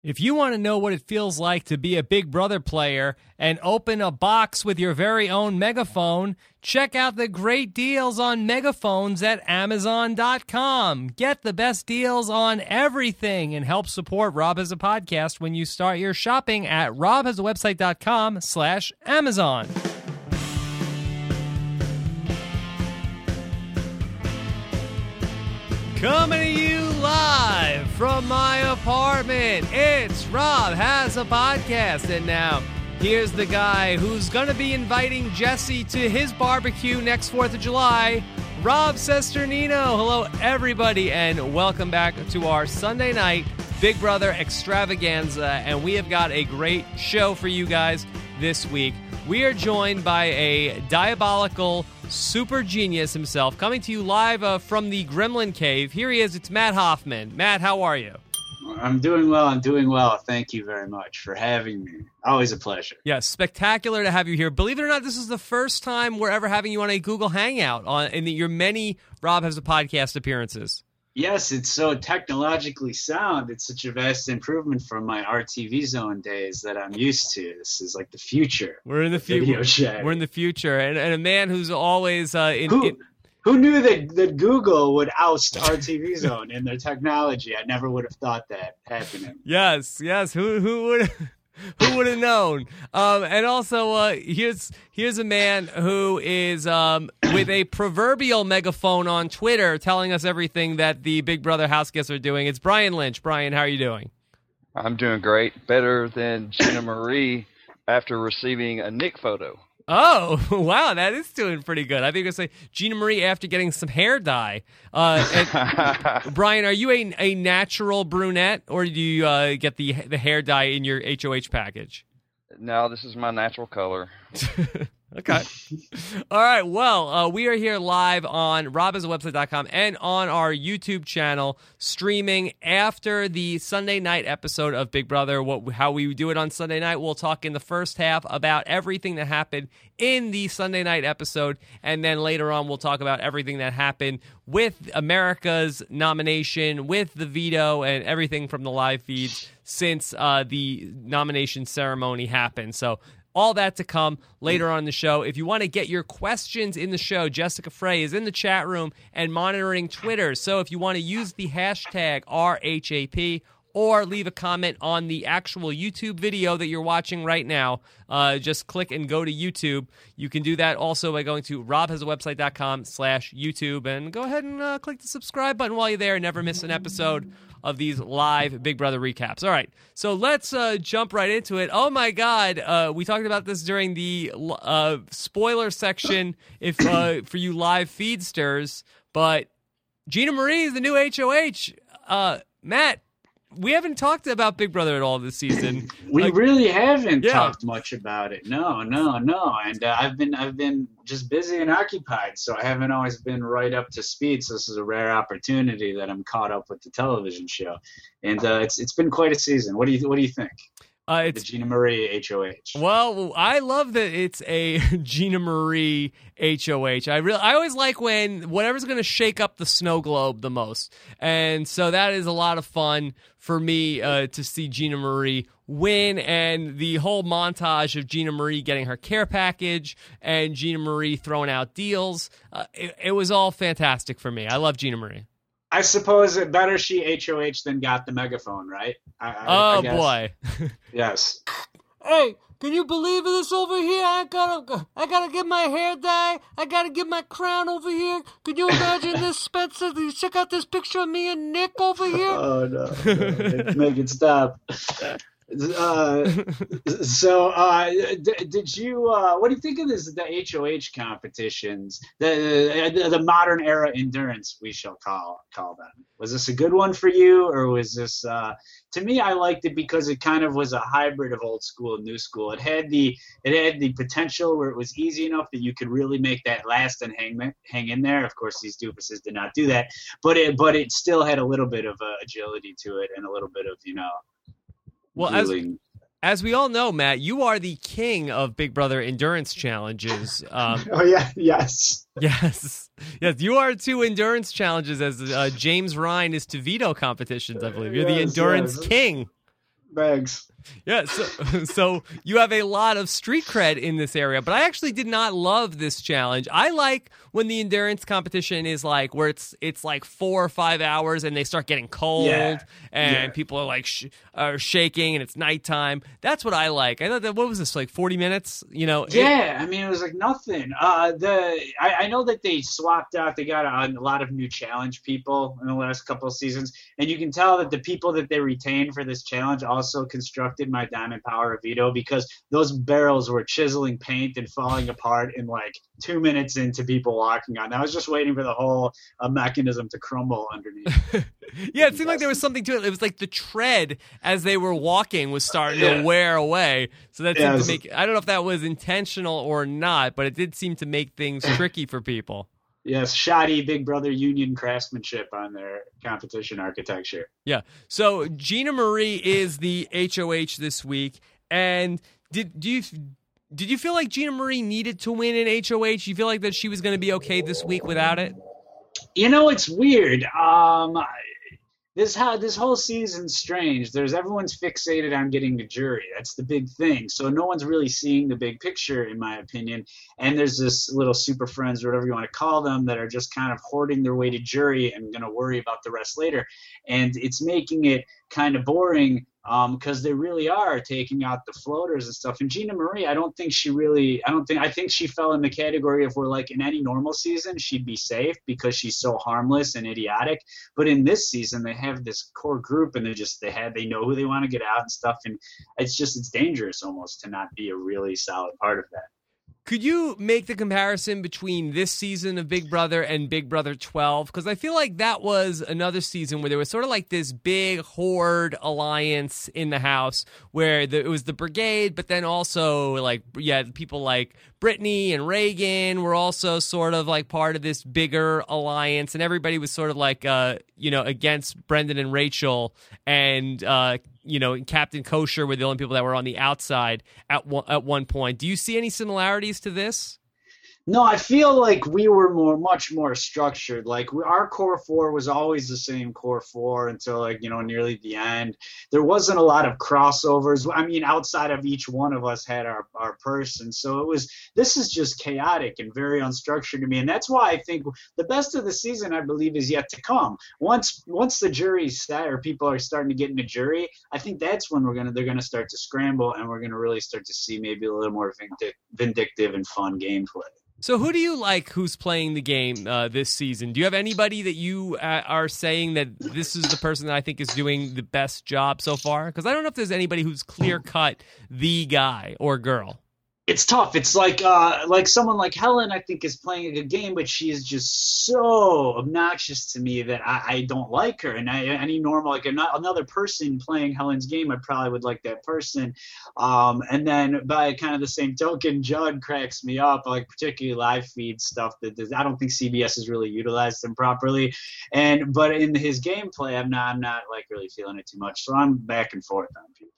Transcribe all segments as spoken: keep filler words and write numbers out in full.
If you want to know what it feels like to be a Big Brother player and open a box with your very own megaphone, check out the great deals on megaphones at amazon dot com. Get the best deals on everything and help support Rob Has a Podcast when you start your shopping at rob has a website dot com slash Amazon. Coming to you live from my apartment, it's Rob Has a Podcast. And now, here's the guy who's going to be inviting Jesse to his barbecue next fourth of July, Rob Cesternino. Hello, everybody, and welcome back to our Sunday night Big Brother extravaganza. And we have got a great show for you guys this week. We are joined by a diabolical super genius himself, coming to you live uh, from the Gremlin Cave. Here he is. It's Matt Hoffman. Matt, how are you? I'm doing well. I'm doing well. Thank you very much for having me. Always a pleasure. Yeah, spectacular to have you here. Believe it or not, this is the first time we're ever having you on a Google Hangout on in the, your many Rob Has a Podcast appearances. Yes, it's so technologically sound. It's such a vast improvement from my R T V Zone days that I'm used to. This is like the future. We're in the future. We're in the future, and, and a man who's always uh, in. Who, in who knew that, that Google would oust R T V Zone in their technology? I never would have thought that happening. Yes, yes. Who who would? Who would have known? Um, and also, uh, here's here's a man who is um, with a proverbial megaphone on Twitter telling us everything that the Big Brother house guests are doing. It's Brian Lynch. Brian, how are you doing? I'm doing great. Better than Gina Marie after receiving a Nick photo. Oh, wow, that is doing pretty good. I think I'll say Gina Marie after getting some hair dye. Uh, and, Brian, are you a, a natural brunette, or do you uh, get the the hair dye in your H O H package? No, this is my natural color. Okay. All right. Well, uh, we are here live on rob has a website dot com and on our YouTube channel, streaming after the Sunday night episode of Big Brother. What, how we do it on Sunday night, we'll talk in the first half about everything that happened in the Sunday night episode, and then later on we'll talk about everything that happened with America's nomination, with the veto, and everything from the live feeds since uh, the nomination ceremony happened. So all that to come later on in the show. If you want to get your questions in the show, Jessica Frey is in the chat room and monitoring Twitter. So if you want to use the hashtag R H A P or leave a comment on the actual YouTube video that you're watching right now, uh, just click and go to YouTube. You can do that also by going to rob has a website dot com slash YouTube and go ahead and uh, click the subscribe button while you're there. Never miss an episode of these live Big Brother recaps. All right, so let's uh, jump right into it. Oh my God, uh, we talked about this during the uh, spoiler section if uh, for you live feedsters, but Gina Marie is the new H O H. Uh, Matt, we haven't talked about Big Brother at all this season. We like, really haven't yeah. talked much about it. No, no, no. And uh, I've been I've been just busy and occupied, so I haven't always been right up to speed. So this is a rare opportunity that I'm caught up with the television show, and uh, it's it's been quite a season. What do you what do you think? Uh, it's the Gina Marie H O H. Well, I love that it's a Gina Marie H O H. I really, I always like when whatever's going to shake up the snow globe the most, and so that is a lot of fun for me uh, to see Gina Marie win, and the whole montage of Gina Marie getting her care package and Gina Marie throwing out deals. Uh, it, it was all fantastic for me. I love Gina Marie. I suppose it better she H O H than got the megaphone, right? I, I, oh, I guess. boy. Yes. Hey, can you believe this over here? I gotta, I gotta get my hair dye. I gotta get my crown over here. Could you imagine this, Spencer? Check out this picture of me and Nick over here. Oh, no. no. Make it stop. Uh, so, uh, d- did you? Uh, what do you think of this? The H O H competitions, the, the the modern era endurance, we shall call call them. Was this a good one for you, or was this? Uh, to me, I liked it because it kind of was a hybrid of old school and new school. It had the it had the potential where it was easy enough that you could really make that last and hang hang in there. Of course, these doofuses did not do that, but it but it still had a little bit of uh, agility to it and a little bit of you know. Well, as, as we all know, Matt, you are the king of Big Brother endurance challenges. Um, oh, yeah. Yes. Yes. Yes. You are to endurance challenges as uh, James Ryan is to veto competitions, I believe. You're the yes, endurance yes. king. Bags. Yeah, so so you have a lot of street cred in this area, but I actually did not love this challenge. I like when the endurance competition is like where it's it's like four or five hours and they start getting cold Yeah. and Yeah. people are like sh- are shaking and it's nighttime. That's what I like. I thought that what was this like forty minutes? You know? it- Yeah, I mean, it was like nothing. Uh, the I, I know that they swapped out. They got a, a lot of new challenge people in the last couple of seasons, and you can tell that the people that they retained for this challenge also constructed my Diamond Power Vito because those barrels were chiseling paint and falling apart in like two minutes into people walking on. I was just waiting for the whole uh, mechanism to crumble underneath. Yeah, it seemed like there was something to it. It was like the tread as they were walking was starting Yeah. to wear away. So that Yeah, seemed it to was- make I don't know if that was intentional or not, but it did seem to make things tricky for people. Yes, shoddy Big Brother union craftsmanship on their competition architecture. Yeah. So Gina Marie is the H O H this week, and did do you did you feel like Gina Marie needed to win in H O H? You feel like that she was going to be okay this week without it? You know, it's weird. Um, this how this whole season's strange. There's everyone's fixated on getting a jury. That's the big thing. So no one's really seeing the big picture, in my opinion. And there's this little super friends, or whatever you want to call them, that are just kind of hoarding their way to jury and going to worry about the rest later. And it's making it kind of boring because um, they really are taking out the floaters and stuff. And Gina Marie, I don't think she really, I don't think, I think she fell in the category of where, like, in any normal season, she'd be safe because she's so harmless and idiotic. But in this season, they have this core group and they just, they have, they know who they want to get out and stuff. And it's just, it's dangerous almost to not be a really solid part of that. Could you make the comparison between this season of Big Brother and Big Brother twelve? Because I feel like that was another season where there was sort of like this big horde alliance in the house where the, it was the brigade, but then also like, yeah, people like Brittany and Reagan were also sort of like part of this bigger alliance, and everybody was sort of like, uh, you know, against Brendan and Rachel, and uh, you know, Captain Kosher were the only people that were on the outside at one, at one point. Do you see any similarities to this? No, I feel like we were more, much more structured. Like we, our core four was always the same core four until like, you know, nearly the end. There wasn't a lot of crossovers. I mean, outside of each one of us had our, our person. So it was, this is just chaotic and very unstructured to me. And that's why I think the best of the season, I believe, is yet to come. Once, once the jury's set or people are starting to get in the jury, I think that's when we're going to, they're going to start to scramble and we're going to really start to see maybe a little more vindic- vindictive and fun gameplay. So who do you like who's playing the game uh, this season? Do you have anybody that you uh, are saying that this is the person that I think is doing the best job so far? Because I don't know if there's anybody who's clear-cut the guy or girl. It's tough. It's like uh, like someone like Helen, I think, is playing a good game, but she is just so obnoxious to me that I, I don't like her. And I, any normal, like another person playing Helen's game, I probably would like that person. Um, and then by kind of the same token, Judd cracks me up, like particularly live feed stuff that does, I don't think C B S has really utilized him properly. And but in his gameplay, I'm not I'm not like really feeling it too much. So I'm back and forth on people.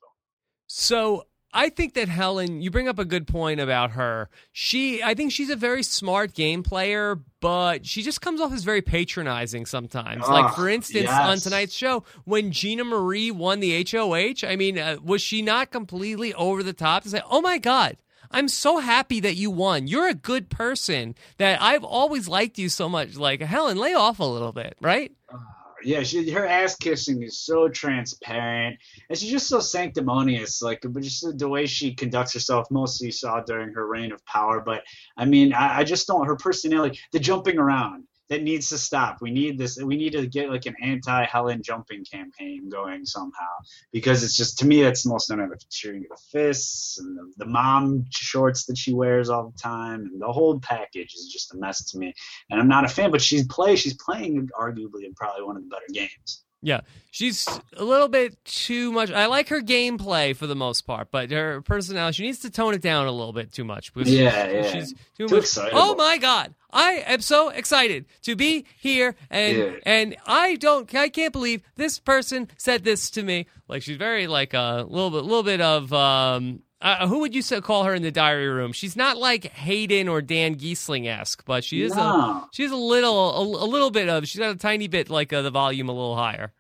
So I think that Helen, you bring up a good point about her. She, I think she's a very smart game player, but she just comes off as very patronizing sometimes. Oh, like, for instance, yes. on tonight's show, when Gina Marie won the H O H, I mean, uh, was she not completely over the top to say, oh my God, I'm so happy that you won. You're a good person, that I've always liked you so much. Like, Helen, lay off a little bit, right? Yeah, she, her ass kissing is so transparent, and she's just so sanctimonious. Like, but just the way she conducts herself, mostly saw during her reign of power. But I mean, I, I just don't. Her personality, the jumping around, that needs to stop. We need this. We need to get like an anti-Helen jumping campaign going somehow, because it's just, to me, that's the most annoying. Shooting the fists and the, the mom shorts that she wears all the time, and the whole package is just a mess to me. And I'm not a fan, but she's play. She's playing arguably in probably one of the better games. Yeah, she's a little bit too much. I like her gameplay for the most part, but her personality, she needs to tone it down a little bit too much. Because yeah, yeah. She's too, too much. excitable. Oh my God, I am so excited to be here, and Yeah. and I don't, I can't believe this person said this to me. Like, she's very like a little bit, little bit of um. Uh, who would you say, call her in the diary room? She's not like Hayden or Dan Giesling-esque, but she is No. a she's a little a, a little bit of she's got a tiny bit like uh, the volume a little higher.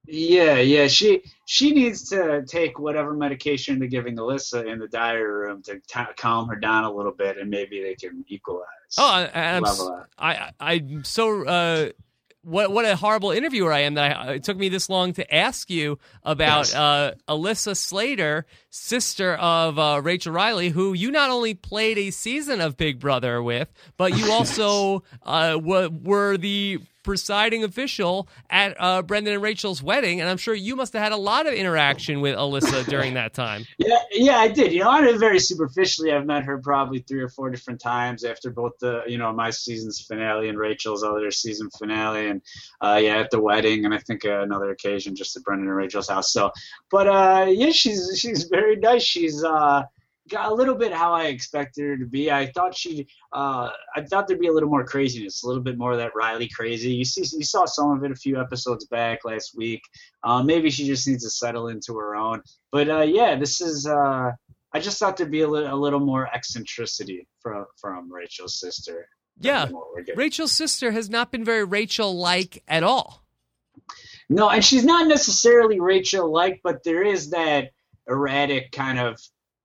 Yeah, yeah. She she needs to take whatever medication they're giving Alyssa in the diary room to t- calm her down a little bit, and maybe they can Oh, equalize, I, I'm level s- out. I I'm so uh, what what a horrible interviewer I am that I, it took me this long to ask you about Yes. uh, Alyssa Slater, sister of uh, Rachel Riley, who you not only played a season of Big Brother with, but you also uh, w- were the presiding official at uh, Brendan and Rachel's wedding, and I'm sure you must have had a lot of interaction with Alyssa during that time. Yeah, yeah, I did. You know, I did very superficially. I've met her probably three or four different times after both the, you know, my season's finale and Rachel's other season finale, and uh, yeah, at the wedding, and I think uh, another occasion just at Brendan and Rachel's house. So, but uh, yeah, she's she's very nice. She's uh, got a little bit how I expected her to be. I thought she, uh, I thought there'd be a little more craziness, a little bit more of that Riley crazy. You see, you saw some of it a few episodes back last week. Uh, maybe she just needs to settle into her own. But uh, yeah, this is. Uh, I just thought there'd be a little, a little more eccentricity from from Rachel's sister. Yeah, than what we're getting. Rachel's sister has not been very Rachel-like at all. No, and she's not necessarily Rachel-like, but there is that erratic kind of,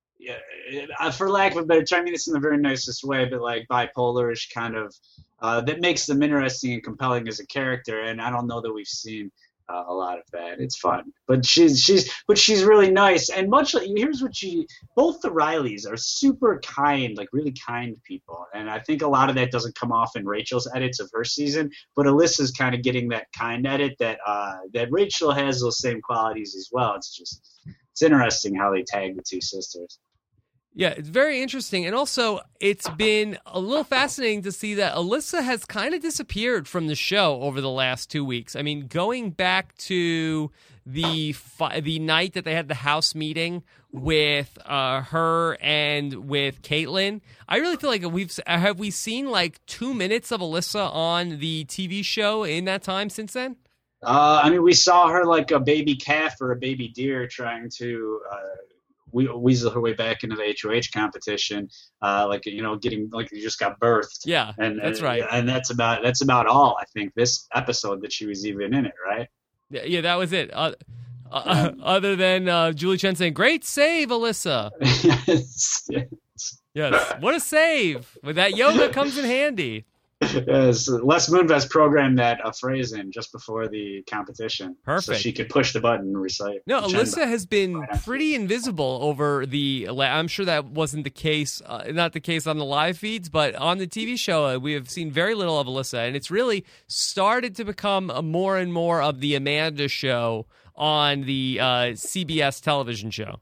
uh, for lack of a better term, I mean this in the very nicest way, but like bipolar-ish kind of uh, that makes them interesting and compelling as a character. And I don't know that we've seen uh, a lot of that. It's fun, but she's she's but she's really nice. And much like here's what she, both the Rileys are super kind, like really kind people. And I think a lot of that doesn't come off in Rachel's edits of her season, but Alyssa's kind of getting that kind edit that uh, that Rachel has those same qualities as well. It's just it's interesting how they tag the two sisters. Yeah, it's very interesting. And also, it's been a little fascinating to see that Alyssa has kind of disappeared from the show over the last two weeks. I mean, going back to the fi- the night that they had the house meeting with uh, her and with Caitlyn, I really feel like we've have we seen like two minutes of Alyssa on the T V show in that time since then? Uh, I mean, we saw her like a baby calf or a baby deer trying to uh, we- weasel her way back into the H O H competition, uh, like you know, getting like you just got birthed. Yeah, and that's and, right. And that's about that's about all I think this episode that she was even in it, right? Yeah, yeah, that was it. Uh, uh, other than uh, Julie Chen saying, "Great save, Alyssa." yes, Yes, what a save! With that yoga comes in handy. yes. Les Moonves programmed that uh, phrase in just before the competition, so Perfect. she could push the button and recite. No, Chen- Alyssa has been Right after. pretty invisible over the. I'm sure that wasn't the case, uh, not the case on the live feeds, but on the T V show, uh, we have seen very little of Alyssa, and it's really started to become a more and more of the Amanda show on the uh, C B S television show.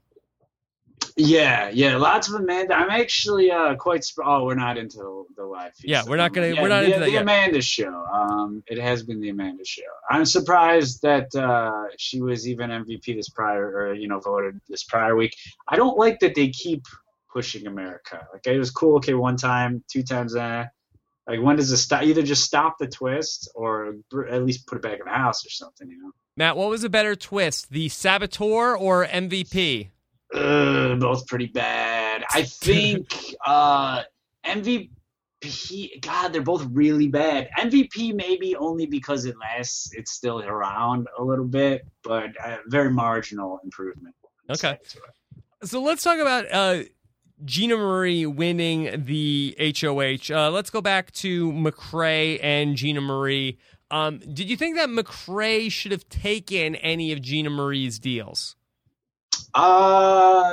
Yeah, yeah, lots of Amanda. I'm actually uh, quite. Sp- oh, we're not into the, the live feed. Yeah, stuff. we're not gonna- Yeah, we're not the, into that the yet. Amanda show. Um, it has been the Amanda show. I'm surprised that uh, she was even M V P this prior, or you know, voted this prior week. I don't like that they keep pushing America. Like it was cool. Okay, one time, two times. Uh, like when does it stop? Either just stop the twist, or br- at least put it back in the house or something. You know. Matt, what was a better twist, the Saboteur or M V P? Ugh, both pretty bad. I think uh, M V P. God, they're both really bad. M V P maybe only because it lasts. It's still around a little bit, but uh, very marginal improvement. Okay. So let's talk about uh, Gina Marie winning the H O H. Uh, let's go back to McCrae and Gina Marie. Um, did you think that McCrae should have taken any of Gina Marie's deals? Uh,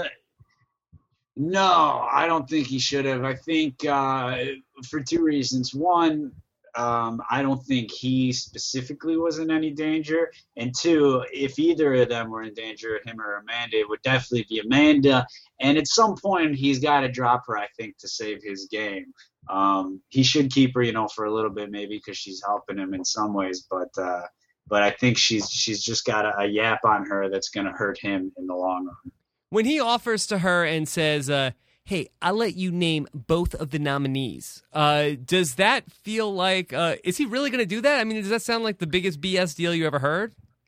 no, I don't think he should have. I think uh, for two reasons. One, um, I don't think he specifically was in any danger. And two, if either of them were in danger, him or Amanda, it would definitely be Amanda. And at some point, he's got to drop her, I think, to save his game. Um, he should keep her, you know, for a little bit maybe because she's helping him in some ways. But uh, but I think she's she's just got a, a yap on her that's going to hurt him in the long run. When he offers to her and says, uh, hey, I'll let you name both of the nominees, uh, does that feel like, uh, is he really going to do that? I mean, does that sound like the biggest B S deal you ever heard?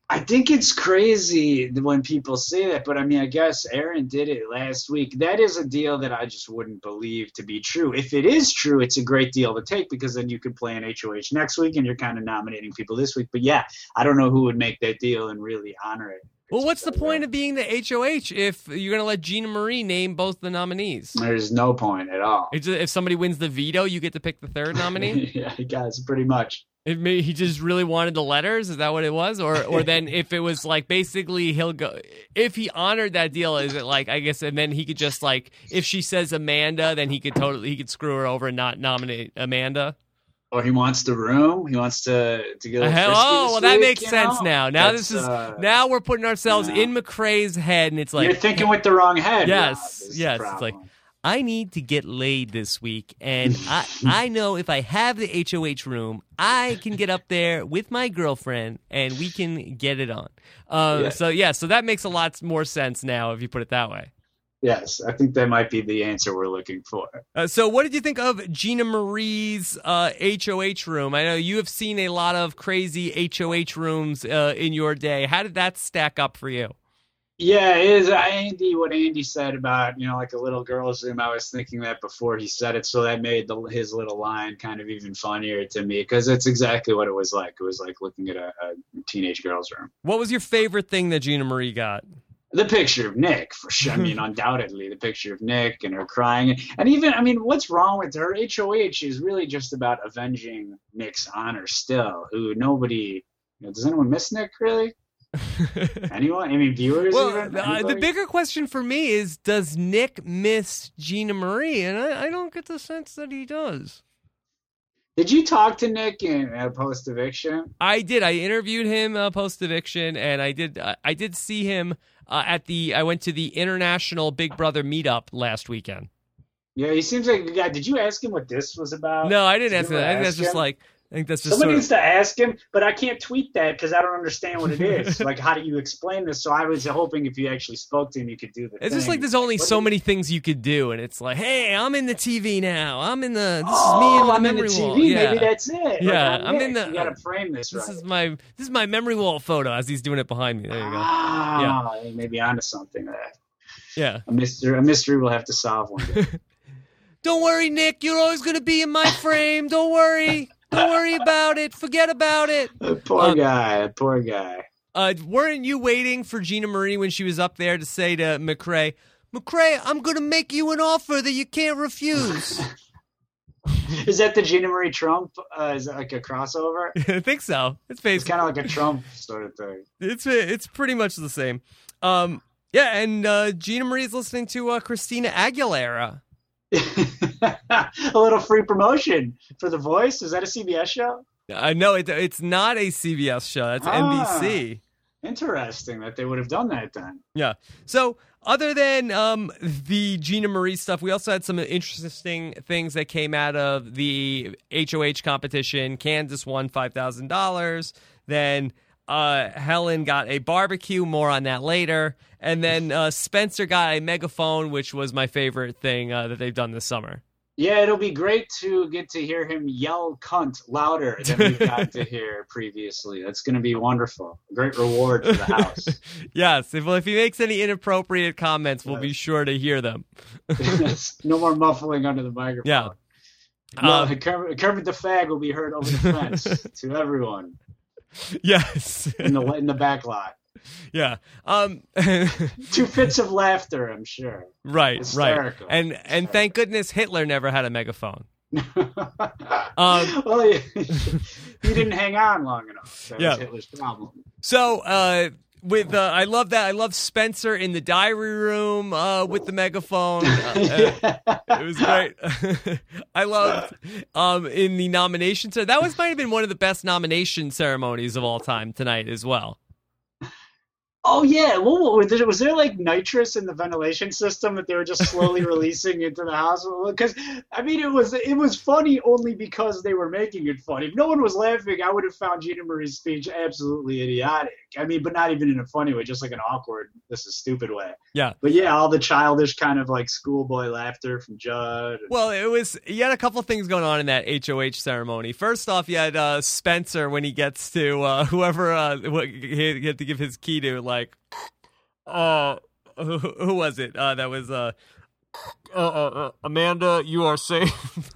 I think it's crazy when people say that, but I mean, I guess Aaron did it last week. That is a deal that I just wouldn't believe to be true. If it is true, it's a great deal to take because then you could play an H O H next week and you're kind of nominating people this week. But yeah, I don't know who would make that deal and really honor it. Well, what's the point of being the H O H if you're going to let Gina Marie name both the nominees? There's no point at all. It's just, if somebody wins the veto, you get to pick the third nominee? Yeah, I guess, pretty much. It may, he just really wanted the letters. Is that what it was? Or or then if it was like basically he'll go if he honored that deal, is it like I guess and then he could just like if she says Amanda, then he could totally he could screw her over and not nominate Amanda. Or he wants the room. He wants to to get a little Uh, frisky oh, this well, that week, makes you sense know? now. Now That's, this is uh, now we're putting ourselves you know. in McRae's head, and it's like You're thinking with the wrong head. yes, Rob, is the yes. It's like problem. I need to get laid this week, and I I know if I have the H O H room, I can get up there with my girlfriend, and we can get it on. Uh, Yeah. So yeah, so that makes a lot more sense now if you put it that way. Yes, I think that might be the answer we're looking for. Uh, so what did you think of Gina Marie's uh, H O H room? I know you have seen a lot of crazy H O H rooms uh, in your day. How did that stack up for you? Yeah, it is Andy. What Andy said about you know like a little girl's room. I was thinking that before he said it, so that made the, his little line kind of even funnier to me because it's exactly what it was like. It was like looking at a, a teenage girl's room. What was your favorite thing that Gina Marie got? The picture of Nick, for sure. I mean, undoubtedly, the picture of Nick and her crying. And even, I mean, what's wrong with her? H O H is really just about avenging Nick's honor still, who nobody, you know, does anyone miss Nick, really? Anyone? I mean, viewers Well, even? uh, the Anybody? bigger question for me is, does Nick miss Gina Marie? And I, I don't get the sense that he does. Did you talk to Nick in uh, post eviction? I did. I interviewed him uh, post eviction, and I did. Uh, I did see him uh, at the. I went to the International Big Brother meetup last weekend. Yeah, he seems like a good guy. Did you ask him what this was about? No, I didn't Did ask you him. ever I think that's ask just him? like. I think that's just. Someone Sort needs of, to ask him, but I can't tweet that because I don't understand what it is. Like, how do you explain this? So I was hoping if you actually spoke to him, you could do the it's just thing. like there's only What so did- many things you could do, and it's like, hey, I'm in the T V now. I'm in the. This Oh, is me in the I'm in memory the T V. wall. Yeah. Maybe that's it. Yeah, Like, I'm in Nick. the- You got to frame this This right. is my this is my memory wall photo as he's doing it behind me. There you go. Ah, maybe onto something there. Yeah. A mystery, a mystery we'll have to solve one day. Don't worry, Nick. You're always going to be in my frame. Don't worry. Don't worry about it. Forget about it. poor Um, guy, poor guy. Uh, weren't you waiting for Gina Marie when she was up there to say to McRae, McRae, I'm going to make you an offer that you can't refuse? Is that the Gina Marie Trump? Uh, is that like a crossover? I think so. It's It's basically kind of like a Trump sort of thing. it's it's pretty much the same. Um, yeah, and uh, Gina Marie's listening to uh, Christina Aguilera. A little free promotion for The Voice. Is that a C B S show? I know it, it's not a C B S show. That's Ah. N B C. Interesting that they would have done that then. Yeah. So other than um, the Gina Marie stuff, we also had some interesting things that came out of the H O H competition. Kansas won five thousand dollars. Then uh, Helen got a barbecue. More on that later. And then uh, Spencer got a megaphone, which was my favorite thing uh, that they've done this summer. Yeah, it'll be great to get to hear him yell cunt louder than we've got to hear previously. That's going to be wonderful. A great reward for the house. Yes. If, well, if he makes any inappropriate comments, we'll be sure to hear them. No more muffling under the microphone. Yeah. No, Um, Kermit, Kermit the Fag will be heard over the fence to everyone Yes. in the in the back lot. Yeah. Um, Two fits of laughter, I'm sure. right, right. Hysterical. And and thank goodness Hitler never had a megaphone. Um, well, he, he didn't hang on long enough. That Yeah. was Hitler's problem. So, uh, with uh, I love that. I love Spencer in the diary room uh, with the megaphone. Uh, uh, it was great. I loved um, in the nomination. So that was might have been one of the best nomination ceremonies of all time tonight as well. Oh yeah, well, was there, was there like nitrous in the ventilation system that they were just slowly releasing into the house? Because I mean, it was it was funny only because they were making it funny. If no one was laughing, I would have found Gina Marie's speech absolutely idiotic. I mean, but not even in a funny way, just like an awkward, this is stupid way. Yeah. But yeah, all the childish kind of like schoolboy laughter from Judd. And... Well, it was, you had a couple things going on in that H O H ceremony. First off, you had uh, Spencer when he gets to uh, whoever uh, he had to give his key to, like, uh, who, who was it? Uh, that was uh, Uh, uh, uh, Amanda, you are safe.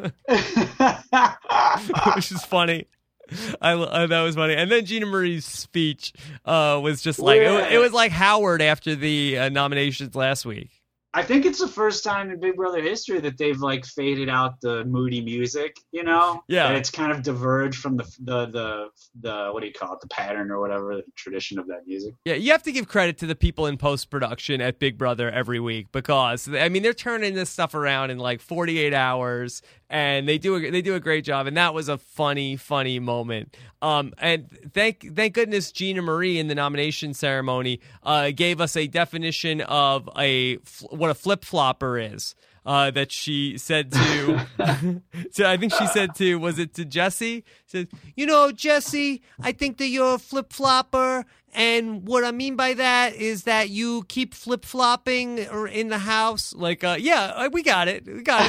which is funny. I uh, that was funny. And then Gina Marie's speech uh, was just like Yeah. it, it was like Howard after the uh, nominations last week. I think it's the first time in Big Brother history that they've like faded out the moody music, you know? Yeah. And it's kind of diverged from the the the the what do you call it, the pattern or whatever, the tradition of that music. Yeah, you have to give credit to the people in post production at Big Brother every week because I mean they're turning this stuff around in like forty-eight hours, and they do a, they do a great job. And that was a funny, funny moment. Um, and thank thank goodness Gina Marie in the nomination ceremony uh, gave us a definition of a what a flip flopper is. Uh, that she said to, so I think she said to, was it to Jesse? Said, you know, Jesse, I think that you're a flip flopper, and what I mean by that is that you keep flip flopping in the house. Like, uh, yeah, we got it, we got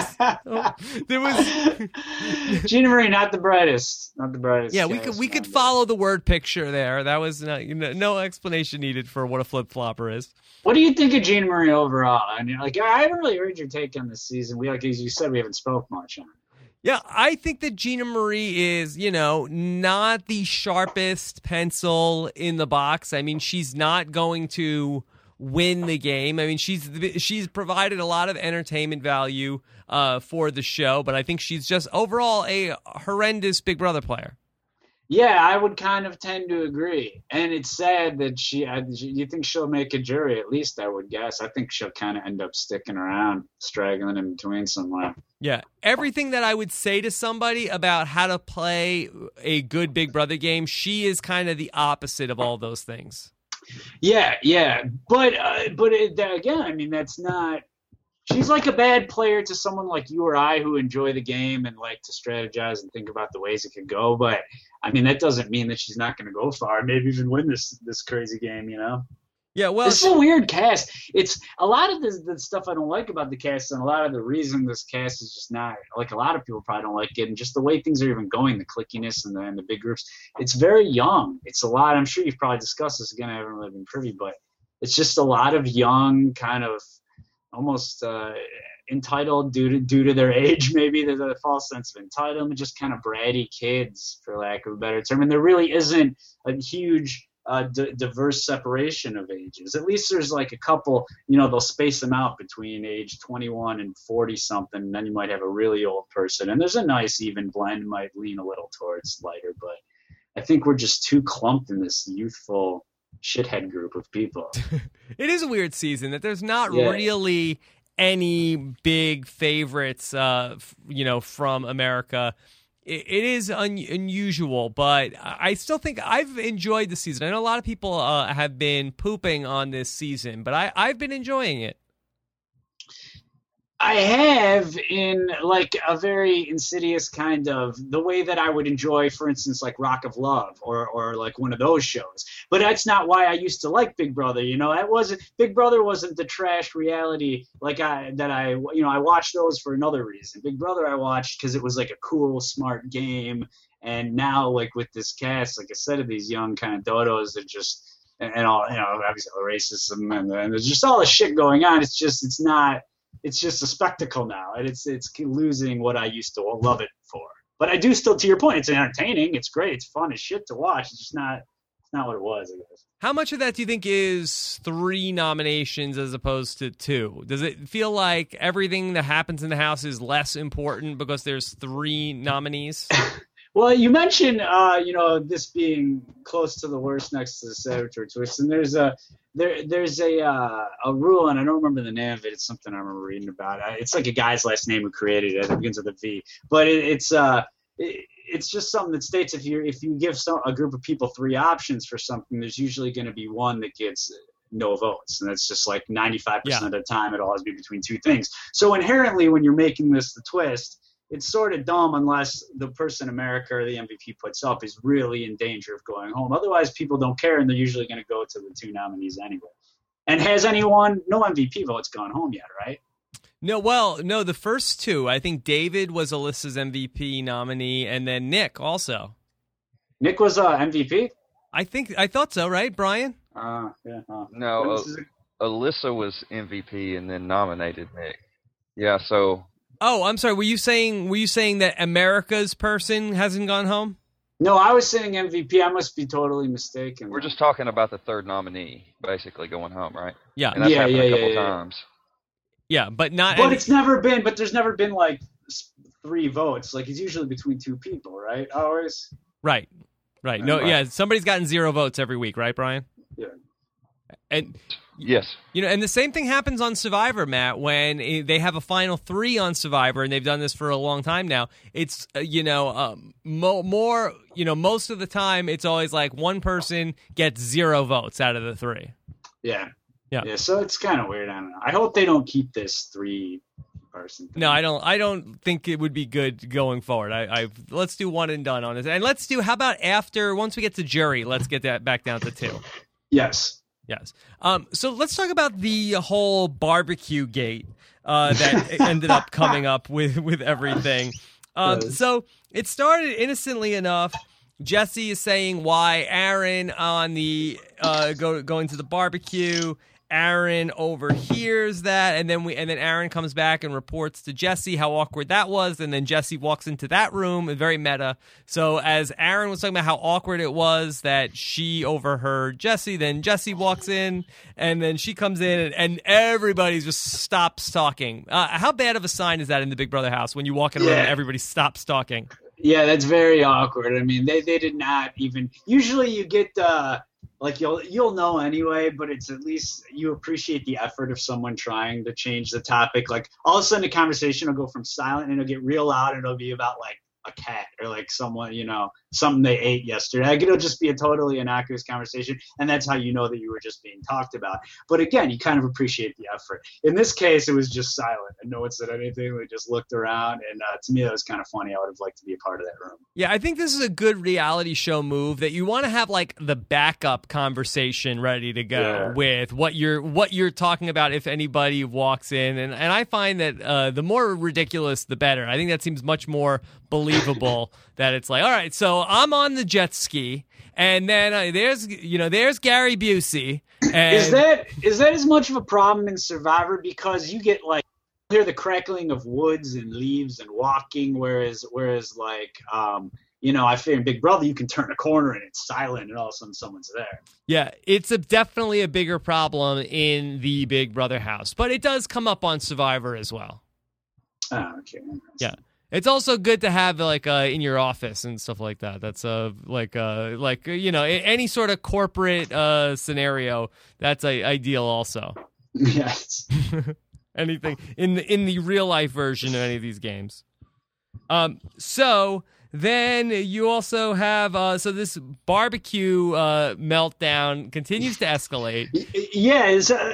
it. There was Gina Marie, not the brightest, not the brightest. yeah, we could we could follow the word picture there. That was not, you know, no explanation needed for what a flip flopper is. What do you think of Gina Marie overall? I mean, like, I haven't really heard your take on this season. We, like, as you said, we haven't spoke much on it. Yeah, I think that Gina Marie is, you know, not the sharpest pencil in the box. I mean, she's not going to win the game. I mean, she's she's provided a lot of entertainment value uh, for the show, but I think she's just overall a horrendous Big Brother player. Yeah, I would kind of tend to agree. And it's sad that she, I, you think she'll make a jury, at least I would guess. I think she'll kind of end up sticking around, straggling in between somewhere. Yeah, everything that I would say to somebody about how to play a good Big Brother game, she is kind of the opposite of all those things. Yeah, yeah. But, uh, but it, again, I mean, that's not... She's like a bad player to someone like you or I who enjoy the game and like to strategize and think about the ways it could go. But I mean, that doesn't mean that she's not going to go far, maybe even win this this crazy game, you know? Yeah, well, it's a weird cast. It's a lot of this, the stuff I don't like about the cast, and a lot of the reason this cast is just not like a lot of people probably don't like it, and just the way things are even going, the clickiness and the, and the big groups. It's very young. It's a lot. I'm sure you've probably discussed this again. I haven't really been privy, but it's just a lot of young kind of. Almost uh, entitled due to due to their age, maybe there's a false sense of entitlement, just kind of bratty kids, for lack of a better term. And there really isn't a huge uh, d- diverse separation of ages. At least there's like a couple, you know, they'll space them out between age twenty-one and forty something, and then you might have a really old person. And there's a nice even blend, might lean a little towards lighter, but I think we're just too clumped in this youthful shithead group of people. It is a weird season that there's not yeah. really any big favorites, uh, f- you know, from America. It, it is un- unusual, but I still think I've enjoyed the season. I know a lot of people uh, have been pooping on this season, but I, I've been enjoying it. I have, in like a very insidious kind of the way that I would enjoy, for instance, like Rock of Love or or like one of those shows. But that's not why I used to like Big Brother. You know, that wasn't Big Brother wasn't the trash reality like I that I you know I watched those for another reason. Big Brother I watched because it was like a cool, smart game. And now, like with this cast, like I said, of these young kind of dodos that just and, and all you know, obviously the racism and, and there's just all this shit going on. It's just it's not. It's just a spectacle now, and it's it's losing what I used to love it for. But I do still, to your point, it's entertaining. It's great. It's fun as shit to watch. It's just not it's not what it was, I guess. How much of that do you think is three nominations as opposed to two? Does it feel like everything that happens in the house is less important because there's three nominees? Well, you mentioned, uh, you know, this being close to the worst next to the Saboteur twist, and there's a there there's a uh, a rule, and I don't remember the name of it. It's something I remember reading about. It's like a guy's last name who created it. It begins with a V, but it, it's uh, it, it's just something that states if you if you give some a group of people three options for something, there's usually going to be one that gets no votes, and it's just like ninety-five percent yeah. of the time it'll always be between two things. So inherently, when you're making this the twist. it's sort of dumb unless the person America or the M V P puts up is really in danger of going home. Otherwise, people don't care, and they're usually going to go to the two nominees anyway. And has anyone, no M V P votes gone home yet, right? No, well, no, the first two. I think David was Alyssa's M V P nominee, and then Nick also. Nick was uh, M V P? I think I thought so, right, Brian? Uh, yeah. Uh, No, uh, Alyssa was M V P and then nominated Nick. Yeah, so Oh, I'm sorry. Were you saying were you saying that America's person hasn't gone home? No, I was saying M V P. I must be totally mistaken. we're just talking about the third nominee basically going home, right? Yeah, And that's Yeah, happened yeah, a couple yeah, yeah. times. yeah, but not. But and- it's never been. But there's never been like s- three votes. Like it's usually between two people, right? Always. right, right. No, Right. yeah, somebody's gotten zero votes every week, right, Brian? Yeah. And Yes. you know, and the same thing happens on Survivor, Matt, when eh, they have a final three on Survivor, and they've done this for a long time now. It's, uh, you know, um, mo- more, you know, most of the time, it's always like one person gets zero votes out of the three. Yeah. Yeah. Yeah. So it's kind of weird. I don't know. I hope they don't keep this three person thing. No, I don't. I don't think it would be good going forward. I, I let's do one and done on this, and let's do. How about after once we get to jury, let's get that back down to two. Yes. Yes. Um, so let's talk about the whole barbecue gate uh, that ended up coming up with, with everything. Um, Yes. so it started innocently enough. Jesse is saying why Aaron on the uh, go going to the barbecue. Aaron overhears that, and then we and then Aaron comes back and reports to Jesse how awkward that was, and then Jesse walks into that room, very meta. So as Aaron was talking about how awkward it was that she overheard Jesse, then Jesse walks in, and then she comes in, and, and everybody just stops talking. Uh, how bad of a sign is that in the Big Brother house when you walk in a room Yeah. and everybody stops talking? Yeah, that's very awkward. I mean, they, they did not even. Usually, you get uh, like you'll you'll know anyway, but it's at least you appreciate the effort of someone trying to change the topic. Like all of a sudden, the conversation will go from silent and it'll get real loud, and it'll be about like a cat or like someone, you know, something they ate yesterday. Like it'll just be a totally innocuous conversation, and that's how you know that you were just being talked about. But again, you kind of appreciate the effort. In this case, it was just silent, and no one said anything. We just looked around, and uh, to me, that was kind of funny. I would have liked to be a part of that room. Yeah, I think this is a good reality show move that you want to have like the backup conversation ready to go Yeah. with what you're what you're talking about if anybody walks in, and and I find that uh, the more ridiculous the better. I think that seems much more believable that it's like, all right, so I'm on the jet ski, and then uh, there's you know there's Gary Busey. And Is that is that as much of a problem in Survivor because you get like hear the crackling of woods and leaves and walking, whereas whereas like um you know I feel in Big Brother you can turn a corner and it's silent and all of a sudden someone's there. Yeah, it's a, definitely a bigger problem in the Big Brother house, but it does come up on Survivor as well. Oh, okay. Yeah. It's also good to have like uh, in your office and stuff like that. That's uh, like uh, like you know a- any sort of corporate uh, scenario. That's uh, ideal also. Yes. Anything in the in the real life version of any of these games. Um. So then you also have uh. So this barbecue uh meltdown continues to escalate. Y- Yeah, is uh,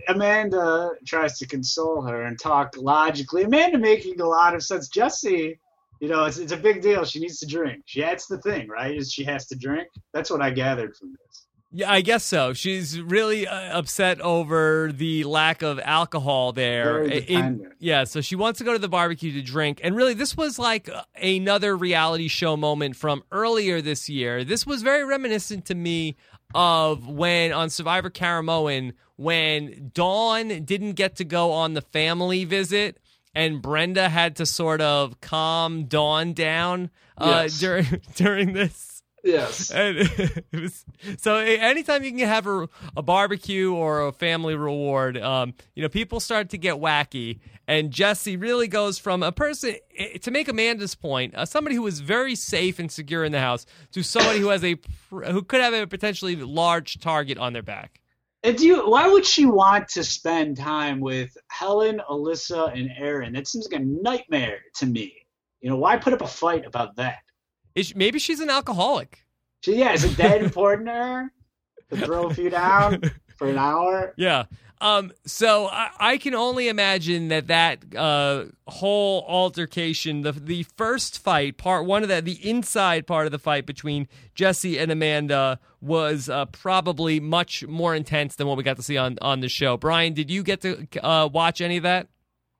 Amanda tries to console her and talk logically. Amanda making a lot of sense. Jesse, you know, it's it's a big deal. She needs to drink. She that's the thing, right? Is she has to drink. That's what I gathered from this. Yeah, I guess so. She's really uh, upset over the lack of alcohol there. Very In- dependent. yeah, so she wants to go to the barbecue to drink. And really, this was like another reality show moment from earlier this year. This was very reminiscent to me of when on Survivor Caramoan, when Dawn didn't get to go on the family visit and Brenda had to sort of calm Dawn down uh, Yes. during during this. Yes. And it was, so anytime you can have a, a barbecue or a family reward, um, you know, people start to get wacky. And Jesse really goes from a person, to make Amanda's point, uh, somebody who was very safe and secure in the house, to somebody who has a who could have a potentially large target on their back. And do you, why would she want to spend time with Helen, Alyssa, and Aaron? That seems like a nightmare to me. You know, why put up a fight about that? Is, maybe she's an alcoholic. So yeah, is it that important to her to throw a few down? for an hour. Yeah. Um, so I, I can only imagine that that uh, whole altercation, the the first fight, part one of that, the inside part of the fight between Jesse and Amanda was uh, probably much more intense than what we got to see on, on the show. Brian, did you get to uh, watch any of that?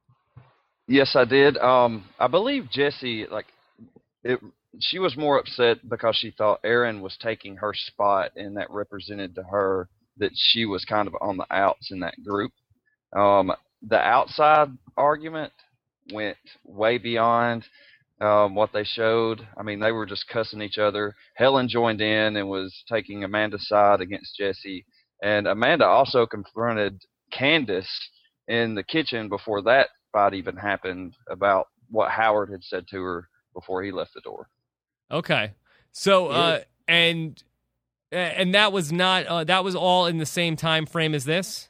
Yes, I did. Um, I believe Jesse, like, it, she was more upset because she thought Aaron was taking her spot, and that represented to her that she was kind of on the outs in that group. Um, the outside argument went way beyond um, what they showed. I mean, they were just cussing each other. Helen joined in and was taking Amanda's side against Jesse. And Amanda also confronted Candace in the kitchen before that fight even happened about what Howard had said to her before he left the door. Okay. So, uh, and... And that was not uh, that was all in the same time frame as this?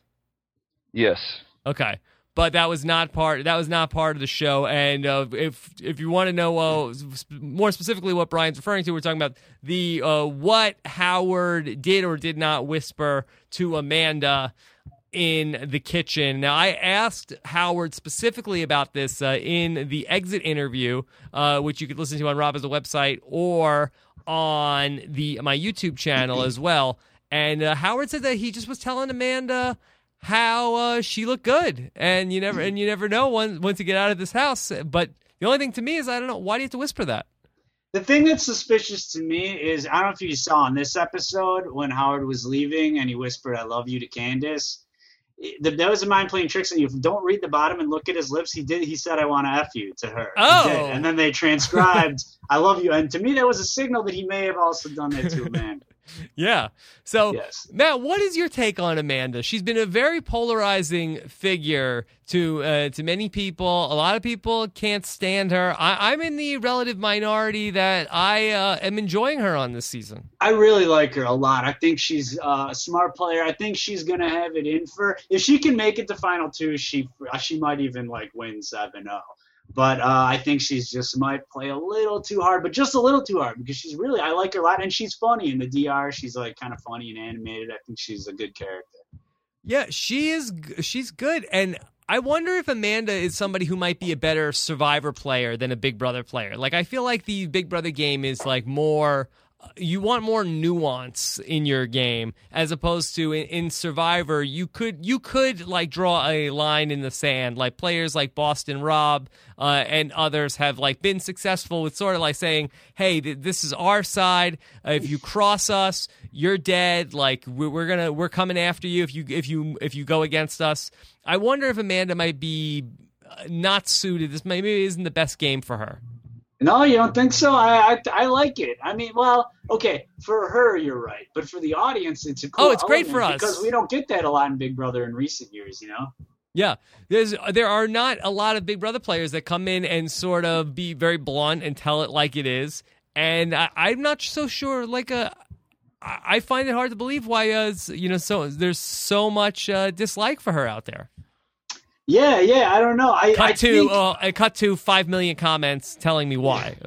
Yes. Okay. But that was not part that was not part of the show. And uh, if if you want to know uh, more specifically what Brian's referring to, we're talking about the uh, what Howard did or did not whisper to Amanda in the kitchen. Now, I asked Howard specifically about this uh, in the exit interview, uh, which you could listen to on Rob as a website or on the my YouTube channel as well. And uh, Howard said that he just was telling Amanda how uh, she looked good, and you never and you never know when once you get out of this house. But the only thing to me is I don't know, why do you have to whisper that? The thing that's suspicious to me is, I don't know if you saw on this episode when Howard was leaving and he whispered "I love you" to Candace. That was a mind playing tricks on you. If you don't read the bottom and look at his lips, he did. He said, "I want to F you" to her. Oh, and then they transcribed "I love you," and to me, that was a signal that he may have also done that to Amanda. Yeah. So, yes. Matt, what is your take on Amanda? She's been a very polarizing figure to uh, to many people. A lot of people can't stand her. I, I'm in the relative minority that I uh, am enjoying her on this season. I really like her a lot. I think she's uh, a smart player. I think she's going to have it in for her. If she can make it to final two, she she might even like win seven oh. But uh, I think she's just might play a little too hard, but just a little too hard, because she's really, I like her a lot, and she's funny in the D R. She's like kind of funny and animated. I think she's a good character. Yeah, she is. She's good, and I wonder if Amanda is somebody who might be a better Survivor player than a Big Brother player. Like, I feel like the Big Brother game is like more. You want more nuance in your game, as opposed to in, in Survivor. You could you could like draw a line in the sand. Like players like Boston Rob uh, and others have like been successful with sort of like saying, "Hey, th- this is our side. Uh, if you cross us, you're dead. Like we're, we're gonna we're coming after you if you if you if you go against us." I wonder if Amanda might be not suited. This maybe isn't the best game for her. No, you don't think so? I, I I like it. I mean, well, okay, for her, you're right. But for the audience, it's a cool Oh, it's great for us. Because we don't get that a lot in Big Brother in recent years, you know? Yeah, there's there are not a lot of Big Brother players that come in and sort of be very blunt and tell it like it is. And I, I'm not so sure, like, uh, I find it hard to believe why, uh, you know, so there's so much uh, dislike for her out there. Yeah, yeah, I don't know. I cut I to think, uh, I cut to five million comments telling me why.